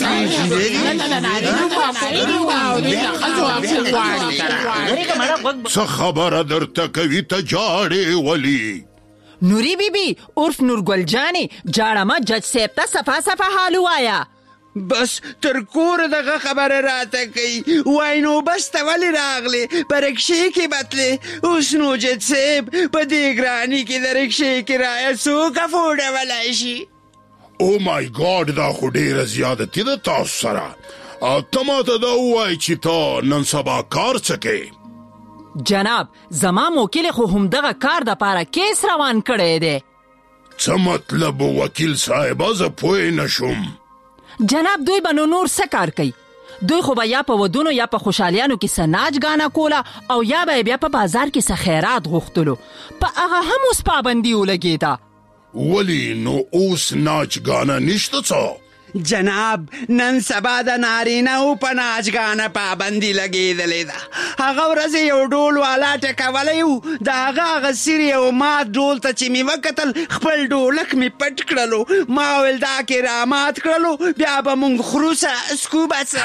څه خبره درته کوي ته جاړې ولي؟ نوري بیبي عرف نورګل جانې جاړه ما جج صاحب ته صفا صفا حال وایا. بس تر کوره دغه خبره راته کوي وای نو بس ته ولې راغلې په رکشې کې بتلې اوس نو جج صاحب په دې ګراني کې د رکشې کرایه څوک افورډولی شي؟ او مای ګاډ دا خو ډېره زیادتي ده تاسو سره. ته ماته دا ووایي چې ته نن سبا کار څه کوې؟ جناب زما موکل خو هم دغه کار د پاره کیس روان کړی دی. څه مطلب وکیل صاحبه زه پوه نشم. جناب دوی به نو نور څه کار کوي؟ دوی خو به یا په ودونو یا په خوشحالیانو کې څه ناچ ګانه کوله او یا به بیا په بازار کې څه خیرات غوښتلو. په هغه هم اوس پابندي ولګېده. ولې نو اوس ناچ ګانه نشته څه؟ جناب نن سبا د نارینهو په ناچګانه پابندي لګېدلې ده. هغه ورځ یو ډول والا ټکولی و د هغه هغه سیرې او مات ډول ته چې مې وکتل خپل ډولک مې پټ کړلو. ما ویل دا کې رامات کړلو بیا به مونږ خورو څه اسکو به څه.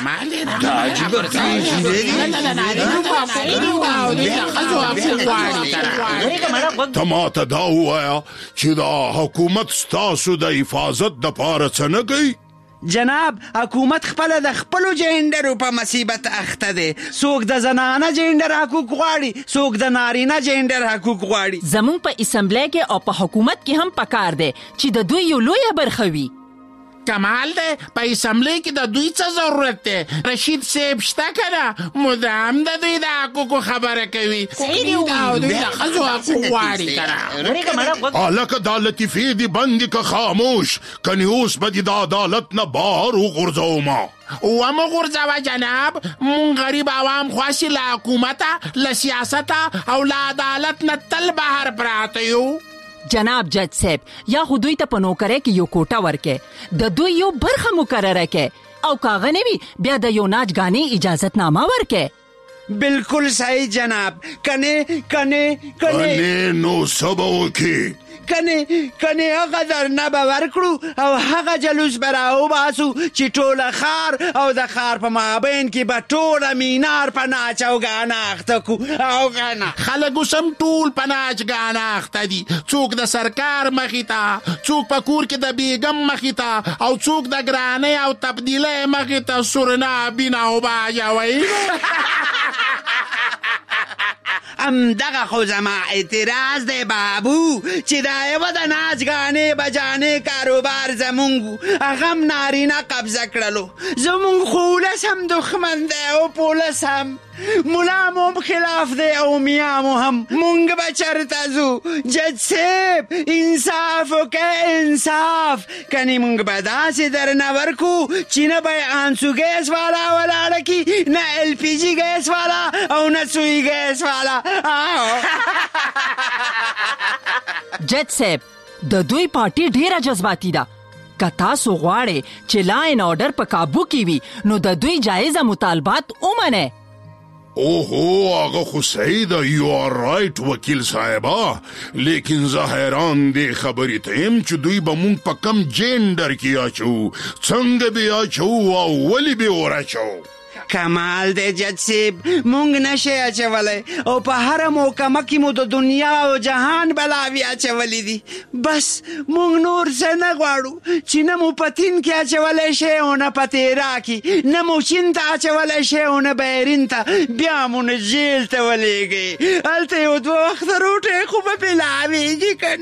ته ماته دا ووایه چې دا حکومت ستاسو د حفاظت دپاره څه نه کوي؟ جناب حکومت خپله د خپلو جینډرو په مصیبت اخته دی. څوک د زنانه جینډر حقوق غواړي څوک د نارینه جینډر حقوق غواړي. زمونږ په اسمبلی کې او په حکومت کې هم پکار دی چې د دوی یو لویه برخه وي. کمال دی په اسمبلی کې د دوی څه ضرورت دی؟ رشید صاحب شته که نه مدام د دوی د حقوقو خبره کوي او دوی د ښځو حقوق غواړي که نه. هلکه دا لطیفې دي بندې که خاموش کنې اوس به دې د عدالت نه بهر وغورځومه. ومو غورځوه جناب مونږ غریب عوام خواسي له حکومته له سیاسته او له عدالت نه تل بهر پراته یو. جناب جج صاحب یا خو دوی ته په نوکرۍ کې یو کوټه ورکې د دوی یو برخه مقرره کې او کاغه نه وي بیا د یو ناچ ګانې اجازت نامه ورکې. بالکل صحیح جناب. کنې کنې کنې نو څه به وکړي؟ کنې کنې هغه درنه به ورکړو او هغه جلوس به راوباسو چې ټوله ښار او د ښار په مابین کې به ټوله مینار په ناچ او ګانه اخته کړو. او ګانه خلک اوس هم ټول په ناچ ګانه اخته دي. څوک د سرکار مخې ته څوک په کور کې د بیګم مخې ته او څوک د ګرانۍ او تبدیلۍ مخې ته سورنا بینه او باجوي. همدغه خو زما اعتراض دی بابو چې دا یوه د ناچ ګانې بجانې کاروبار زمونږ هغه هم نارینه قبضه کړلو زمونږ خو ولس هم دښمن دی او پولس هم ملا مو هم خلاف دی او میا مو هم مونږ به چرته ځو جج صاحب انصاف وکړه انصاف کنې مونږ به داسې درنه ورکو چې نه به یې انسو ګیس والا ولاړه کي نه ایل پی جي ګیس والا او نه سوی ګیس والا جج صاحب د دوی پارټي ډیره جذباتي ده که تاسو غواړئ چې لا این آرډر په کابو کې وي نو د دوی جایزه مطالبات ومنئ اوهو هغه خو صحیح ده یو آر رایټ وکیل صاحبه لیکن زه حیران دې خبرې ته یم چې دوی به مونږ په کم جینډر کې اچوو څنګه به یې اچوو او ولې به یې ور کمال دی جج صاحب مونږ نشئ اچولی او په هره محکمه کې مو د دنیا او جهان بلاوې اچولی دي بس مونږ نور څه نه غواړو چې نه مو په تین کې اچولی شئ او نه په تیرا کې نه مو چین ته اچولی شئ او نه بحرین ته بیا مو نه جیل ته ولېږئ هلته یو دوه وخته روټۍ خو به پې لاوېږي که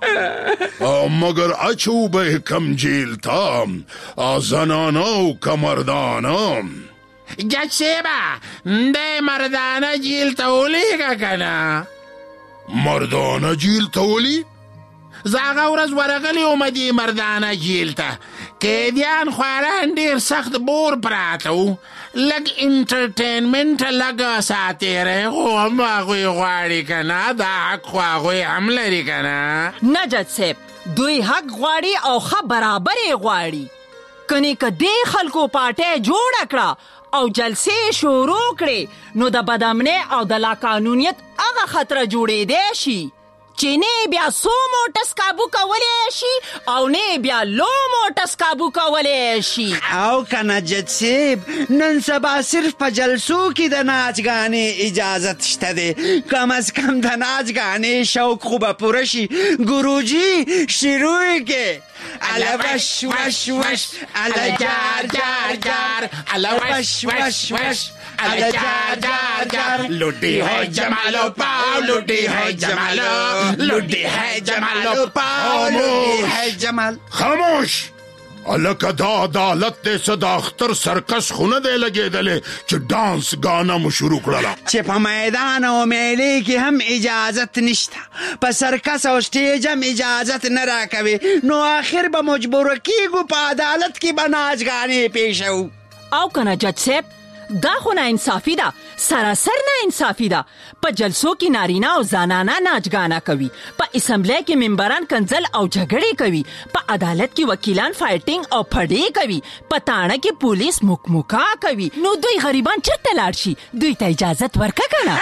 نه مګر اچو به یې کم جیل ته زنانه او که مردانه جج صاحبه دی مردانه جیل ته ولیږه که نه مردانه جیل ته ولي زه هغه ورځ ورغلی وم دې مردانه جیل ته قیدیان خواران ډېر سخت بور پراته وو لږ انټرټینمنټ لږ ساتیری خو هم هغوی غواړي که نه دا حق خو هغوی هم لري که نه نه جج صاحب دوی حق غواړي او ښه برابر یې غواړي کنې که دې خلکو پارټۍ جوړه کړه او جلسې شروع کړې نو د بدامنۍ او د لاقانونیت هغه خطره جوړېدی شي چې نه بیا سو موټس کابو کولی شي او نه بیا لو موټس کابو کولی شي او که نه جج صاحب نن سبا صرف په جلسو کې د ناچ ګانې اجازت شته دی کم از کم د ناچ ګانې شوق خو به پوره شي ګروجي شروع کې الا وش وش وش الا جار جار جار الا وش وش وش الا جار جار جار لوڈی ہے جمالو پاؤ لوڈی ہے جمالو لوڈی ہے جمالو پاؤ لوڈی ہے جمال خاموش الکه دا عدالت دی څه د اختر سرکس خو نه دی لګېدلی چې ډانس ګانا مو شروع کړله چې په میدان او میلې کې هم اجازت نشته په سرکس او سټیج هم اجازت نه راکوي نو آخر به مجبوره کیږو په عدالت کې به ناچ ګانې پیښوو او که نه جج صاحب دا خو نه انصافي ده سراسر نه انصافي ده په جلسو کې نارینه او زنانه ناچ ګانا کوي په اسمبلی کې ممبران کنځل او جګړې کوي په عدالت کې وکیلان فایټینګ او پړې کوي په تاڼه کې پولیس مکمکا کوي نو دوی غریبان چېرته لاړ شي دوی ته اجازت ورکه که نه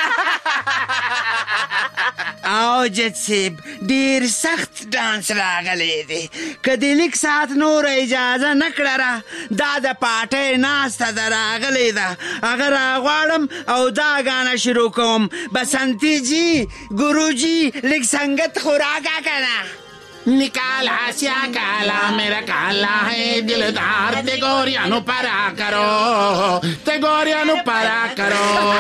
او جج صاحب ډېر سخت ډانس راغلی دی که د لیک ساعت نوره اجازه نه کړه را دا د پارټۍ ناسته ده راغلی ده هغه راغواړم او دا ګانه شروع کوم بسنتی جی گرو جی لږ سنگت خو راکړه که نه نکالا سیا کالا میرا کالا ہے دلدار تے گوریانو پرا کرو تے گوریانو پرا کرو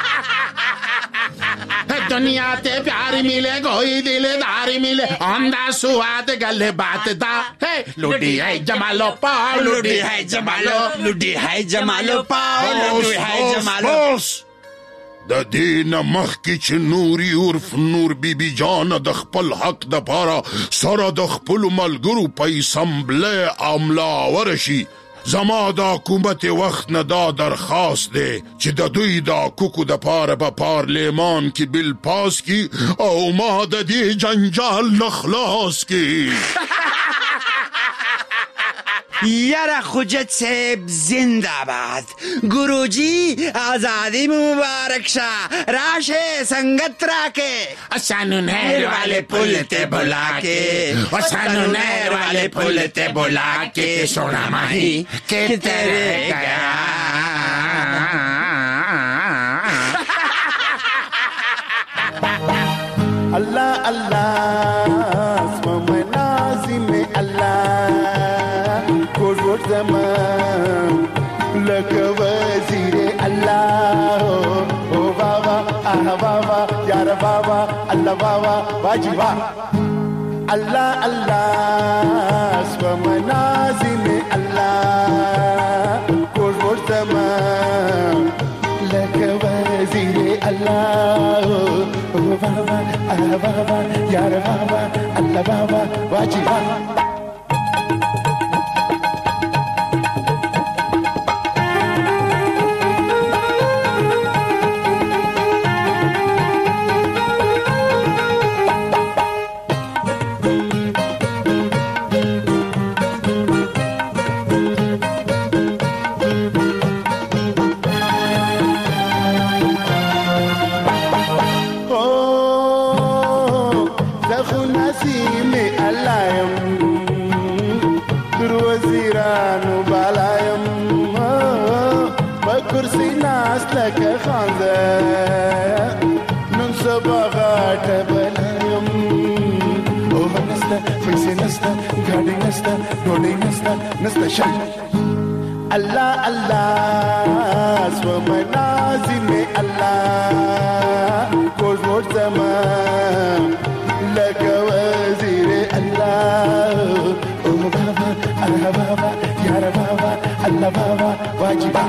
دنیا تے پیاری ملے کوئی دلداری ملے آمدہ سوات گلے بات دا لوڈی ہے جمالو پاؤ لوڈی ہے جمالو لوڈی ہے جمالو پاؤ لوڈی ہے جمالو د دې نه مخکې چې نوري عرف نور بی بی جان د خپل حق دپاره سره د خپلو ملګرو په اسمبلی املاور شي زما د حکومت وخت نه دا درخواست دی چې د دوی د حقوقو دپاره په پارلمان کې بل پاس کی او ما د دې جنجال نه خلاص کی یاره خوجت صاحب زنده باد گروجی آزادی مبارک شا راشه سنگت راکے سانو نہر والے پل تے بلا کے سانو نہر والے پل تے بلا کے سونا ماہی کہ تیرے گیا اللہ اللہ اسم منازم اللہ زمان لك وزير الله او بابا آه بابا یار بابا الله بابا واجی وا الله الله اسم منازم الله کوز ورتما لك وزير الله بابا آه بابا یار بابا الله بابا واجی وا لك خانزة ننصب غاتا بلايم اوه نستا فيسي نستا غادي نستا دولي نستا نستا شاي الله الله اسم منازم الله كوز مرتما لك وزير الله اوه بابا الله بابا يا بابا الله بابا واجبا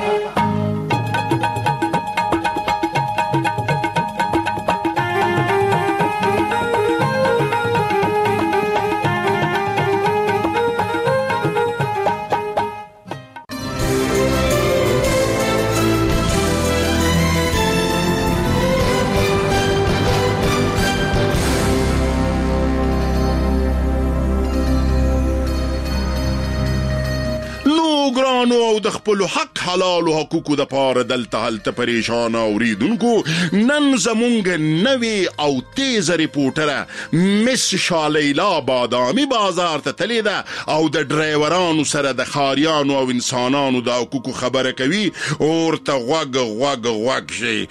او د خپل حق حلال او حقوقو د پاره دلته هلته پریشان اوریدونکو نن زمونږ نوی او تیز ریپورټره مس شالیلا بادامي بازار ته تللی ده او د ډرایورانو سره د خاریانو او انسانانو د حقوقو خبره کوي ورته غوږ غوږ غوږ شي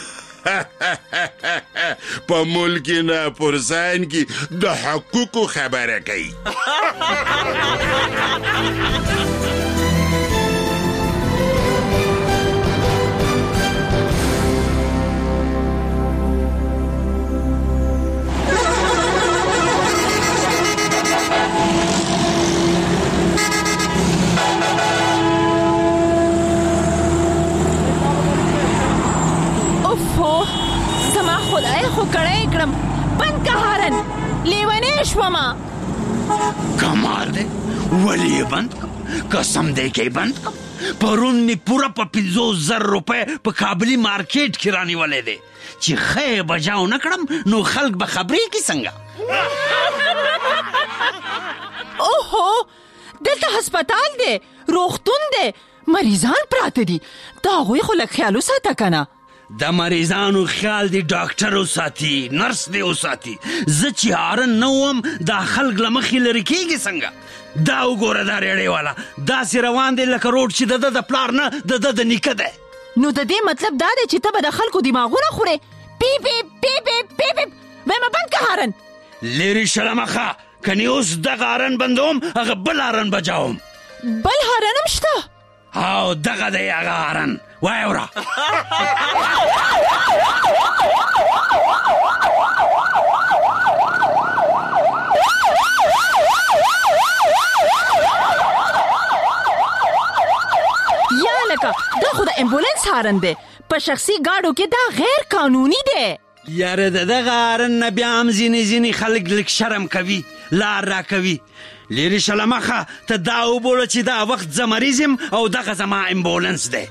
په ملک نه پرسان کې د حقوقو خبره کوي خدای خو کړی کړم بند که هارن لیونی شومه کمال دی ولې یې بند کړم قسم دی کې یې بند کړم پرون مې پوره په پنځوس زر روپۍ په کابلي مارکیټ کې رانیولی دی چې ښه یې بجاو نه کړم نو خلک به خبرېږي څنګه اوهو دلته هسپتال دی روغتون دی مریضان پراته دي د هغوی خو لږ خیال وساته که نه د مریضانو خیال دی ډاکټر وساتي نرس دی وساتي زه چې هارن نه وم دا خلک له مخې لرې کېږي څنګه دا وګوره دا ریړۍ والا داسې روان دی لکه روډ چې د ده د پلار نه د ده د نیکه دی نو د دې مطلب دا دی چې ته به د خلکو دماغونه خورې پی پی پی پی پی پی ویمه بند که هارن لرې شه له مخه کنې اوس دغه هارن بندوم هغه بل هارن بجاوم بل هارن هم شته او دغه دی هغه هارن وای اورا یا لکه دا خو د امبولانس هارن دی په شخصي ګاډو کې دا غیر قانوني دی یاره د دغه هارن نه بیا هم ځینې ځینې خلک لږ شرم کوي لار را کوي لرې شه له مخه ته دا وبوله چې دا وخت زه مریض یم او دغه زما امبولانس دی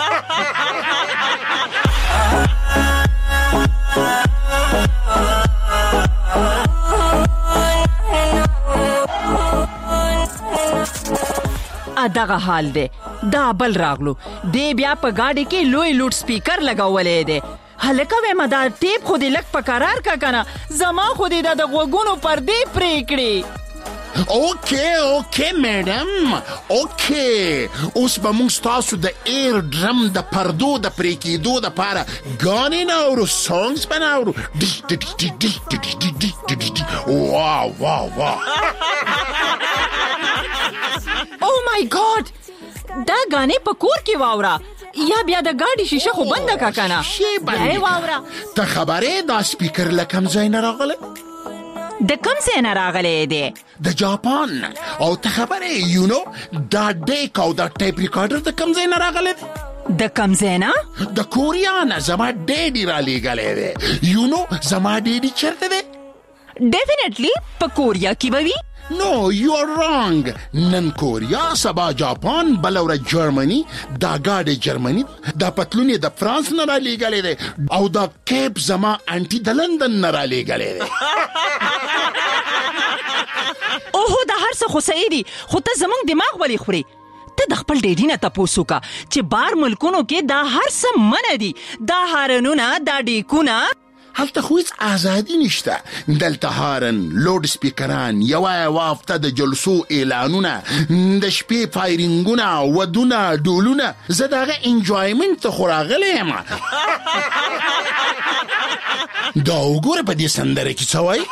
دغه حال دی دا بل راغلو دی بیا په ګاډي کې لوی لوډ سپیکر لګولی دی هلکه ویمه دا ټیپ خو دې لږ په قرار که که نه زما خو دې دا د غوږونو پردې پرې کړې اوکې اوکې میډم اوکې اوس به موږ ستاسو د ایر ډرم د پردو د پرې کېدو دپاره ګانې نه اورو سانګز به نه اورو واو واو واو او مای ګاډ دا ګانې په کور کې واوره یا بیا د ګاډي شیشه خو بنده کا کنه شی بندې واوره ته خبرې دا سپیکر له کوم ځای نه راغلی د کوم ځای نه راغلی دی د جاپان او ته خبرې یو نو دا ډیک او دا ټیپ ریکارډر د کوم ځای نه راغلی دی د کوم ځای نه د کوریا نه زما ډیډي را لیږلی دی یو نو زما ډیډي چېرته دی ډیفینیټلی په کوریا کې به وي نو یو آر رانګ نن کوریا سبا جاپان بله ورځ جرمني دا ګاډی جرمني دا پتلون یې د فرانس نه را لیږلی دی او دا کیپ زما انټي د لندن نه را لیږلی دی اوهو دا هر څه خو صحیح دي خو ته زموږ دماغ ولې خورې ته د خپل ډیډي نه تپوس وکړه چې بار ملکونو کې دا هر څه منع دي دا هارنونه دا ډیکونه هلته خو هیڅ ازادي نشته دلته هارن لوډ سپیکران یوه یوه هفته د جلسو اعلانونه د شپې فایرینګونه ودونه ډولونه زه د هغه انجوایمنټ ته خو راغلی یم دا وګوره په دې سندره کې څه وایي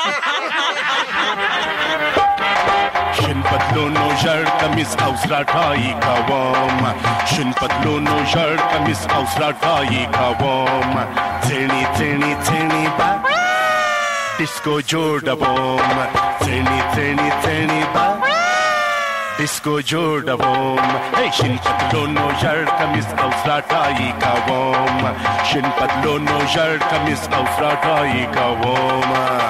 شن پتلونو ژړ کمیس او سراټایي کوم شن پتلونو ژړ کمیس او سراټایي کوم څېړني څېړني څېړني با ډیسکو جوړوم څېړني څېړني څېړني با ډیسکو جوړوم شن پتلونو ژړ کمیس او سراټایي کوم شن پتلونو ژړ کمیس او سراټایي کوم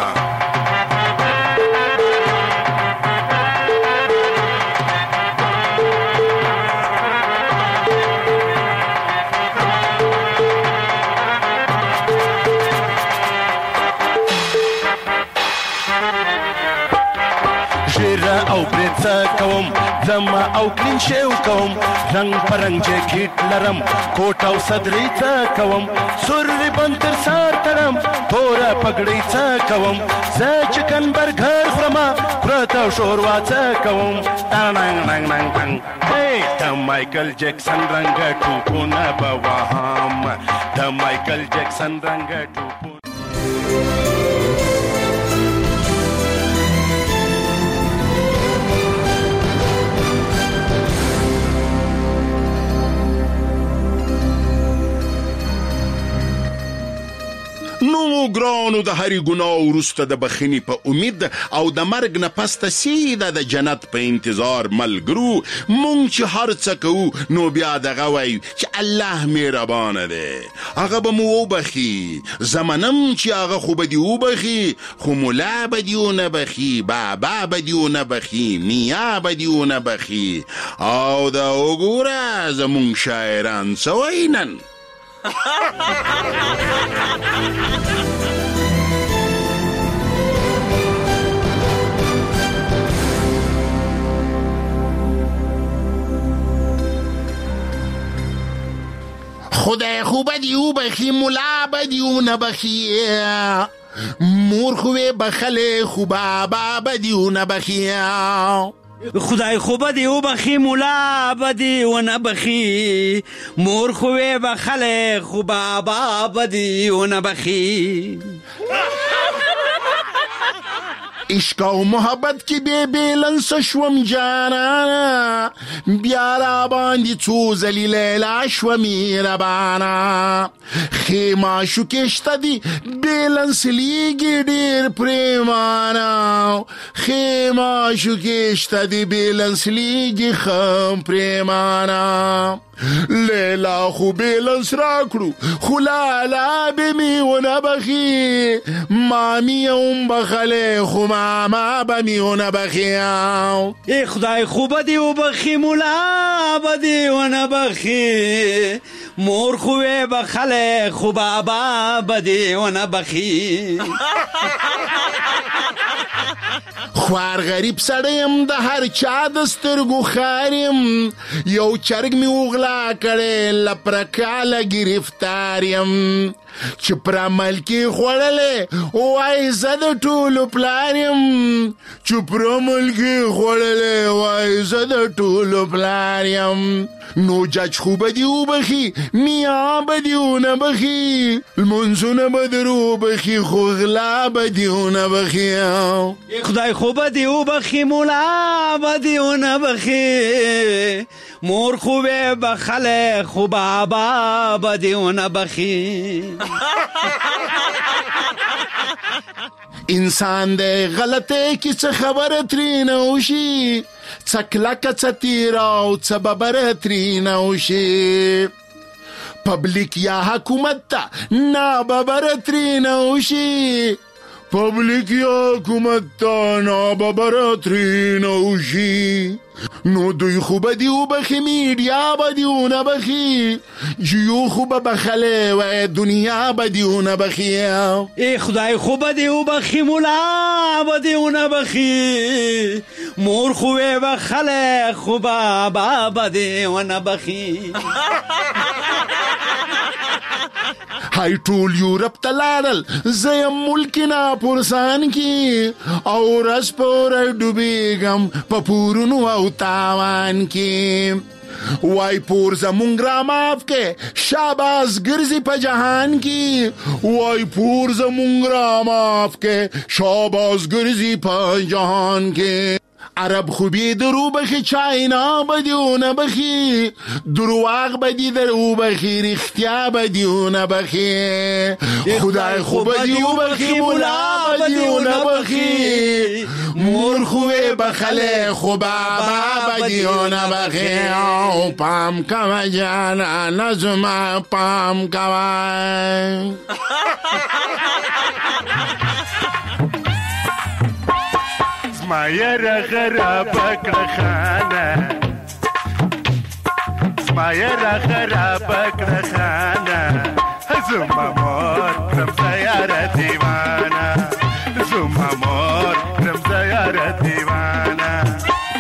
او برېڅه کوم زما او کلین شیو کوم رنګ پرنګ جاکټ لرم کوټ او صدرې څه کوم سور ریبن تر سر تړم توره پګړۍ څه کوم زه چکن برګر خورم پرته شوروا څه کوم ټنګ ټنګ ټنګ ټنګ هی د مایکل جکسن رنګ ټوپونه به وهم د مایکل جکسن رنګ ټوپونه نو ګرانو د هرې ګناه وروسته د بخښنې په امید او د مرګ نه پسته سیده د جنت په انتظار ملګرو مونږ چې هر څه کوو نو بیا دغه وایو چې الله مهربانه دی هغه به مو وبخي زه منم چې هغه خو به دې وبخي خو ملا به دې ونه بخي بابا به دې ونه بخي میا به دې ونه بخي او دا وګوره زمونږ شاعران څه وایي نن خدای خو به دې وبخي ملا به دې ونه بخي مور خو یې بخلې خو بابا به دې ونه بخي خدای خو به دې وبخي ملا به دې ونه بخي مور خو یې بخلې خو بابا به دې ونه بخي عشق او محبت کې بې بیلنس شوم جانانا بیا را باندې څو ځلې لیلا شومې ربانا ښې معشوقې شته دي بیلنس لیږي ډېر پرېمانا ښې معشوقې شته دي بیلنس لیږي ښه پرېمانا لیلا خو بیلنس راکړو خو لالا به مې ونه بخي مامي هم بخلی خو ماما به مې ونه بخي ای خدای خو به دې وبخي ملا به دې ونه بخي مور خو یې بخلی خو بابا به دې ونه بخي خوار غریب سړی یم د هر چا د سترګو خار یم یو چرګ مې وغلا کړی له پرکاله ګرفتار یم چې پر عمل کې خوړلې وایي زه د ټولو پلار یم چې پر عمل کې خوړلې وایي زه د ټولو پلار یم نو جج خو به دې وبخي میا به دې ونه بخي لمونځونه به در وبخي خو غلا به دې ونه بخي خدای خو به دې وبخي ملا به دې ونه بخي مور خوبه بخله خو بابا بدیونه بخي انسان دې غلطه کی څه خبره ترینه وشي څکلکه څه تیرا او څه ببره ترینه وشي پبلیک یا حکومت ته نه ببره ترینه وشي پبلیک یا حکومت ته نه ببره ترینه وشي نو دوی خوب دیو بخی میډیا بدیونه بخی جیو خوب بخله و دنیا بدیونه بخی ای خدای خوب دیو بخی مولا بدیونه بخی مور خوبه بخله خوب بابا بدیونه بخی هاي ټول یورپ تلارل زیم ملکنا پرسان کی او رس پور ډوبېږم په پورونو او تاوان کی وای پور زمونږ را معاف کې شاباس ګرځي په جهان کی وای پور زمونږ را معاف کې شاباس ګرځي په جهان کی عرب خوبی درو بخی چاینا بدیونه بخی درواغ بدی درو بخی رختیا بدیونه بخی خدای خوب دیو بخی مولا بدیونه بخی مور خوبه بخله خوبا بدیونه بخی او پام کوا جانا نظم پام کوا زمایر خراب کړه خانه زمایر خراب کړه خانه زما مور کرم زیار دیوانه زما مور کرم زیار دیوانه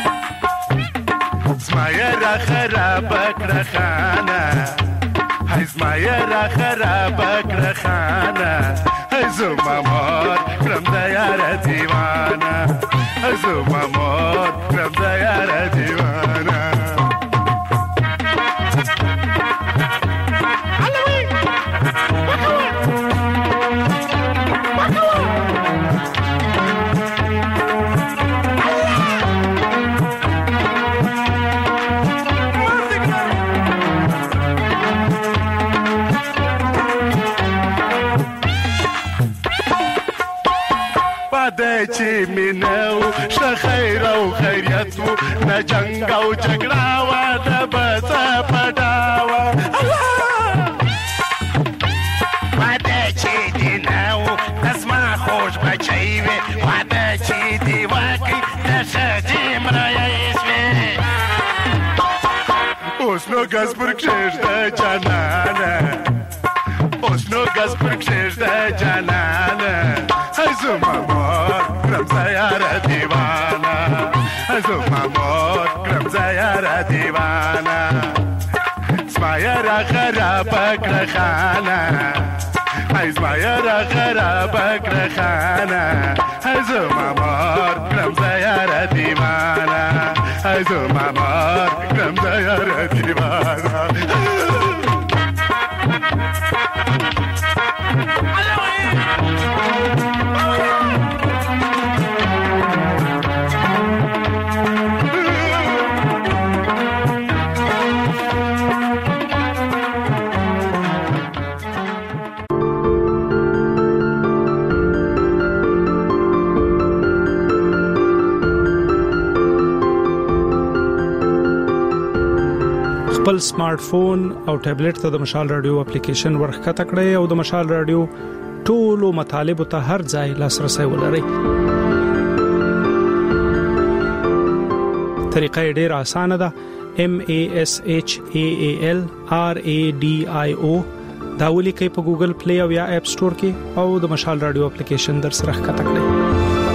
زمایر خراب کړه خانه زمایر خراب کړه خانه زما مور کرم زیار دیوانه زما مور کرم زیار دیوانه چې مينو ش خیر او خیریت نه جنگ او جګړه وا د بس پډاوا واده چې دیناو اسما خوش بچي وي واده چې دی واقعي د شدي مرایس وي اوس نو ګس پر کښه جانانه اوس نو ګس پر کښه جانانه زما مور کرم زیار دیوانه زما مور کرم زیار دیوانه زمایر خراب کړه خانه زمایر خراب کړه خانه زما مور کرم زیار دیوانه زما مور کرم زیار دیوانه خپل سمارټ فون او ټابلیټ ته د مشال رادیو اپلیکیشن ورخکته کړئ او د مشال رادیو ټولو مطالب ته هر ځای لاسرسي ولرئ. طریقه ډیره اسانه ده. M A S H A A L R A D I O دا ولیکئ په ګوګل پلی او یا اپ سٹور کې او د مشال رادیو اپلیکیشن در سره ښکته کړئ.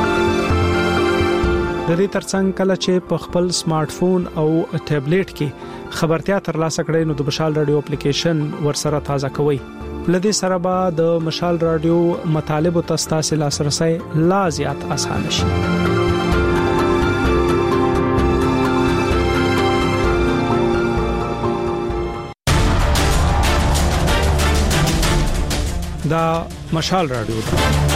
د دې ترڅنګ کله چې په خپل سمارټ فون او ټابلیټ کې خبرتیا ترلاسه کړئ نو د مشال رادیو اپلیکیشن ورسره تازه کوئ. لدې سره به د مشال رادیو مطالب او تاسو لاسرسي لا زیات آسان شي. دا مشال رادیو ده.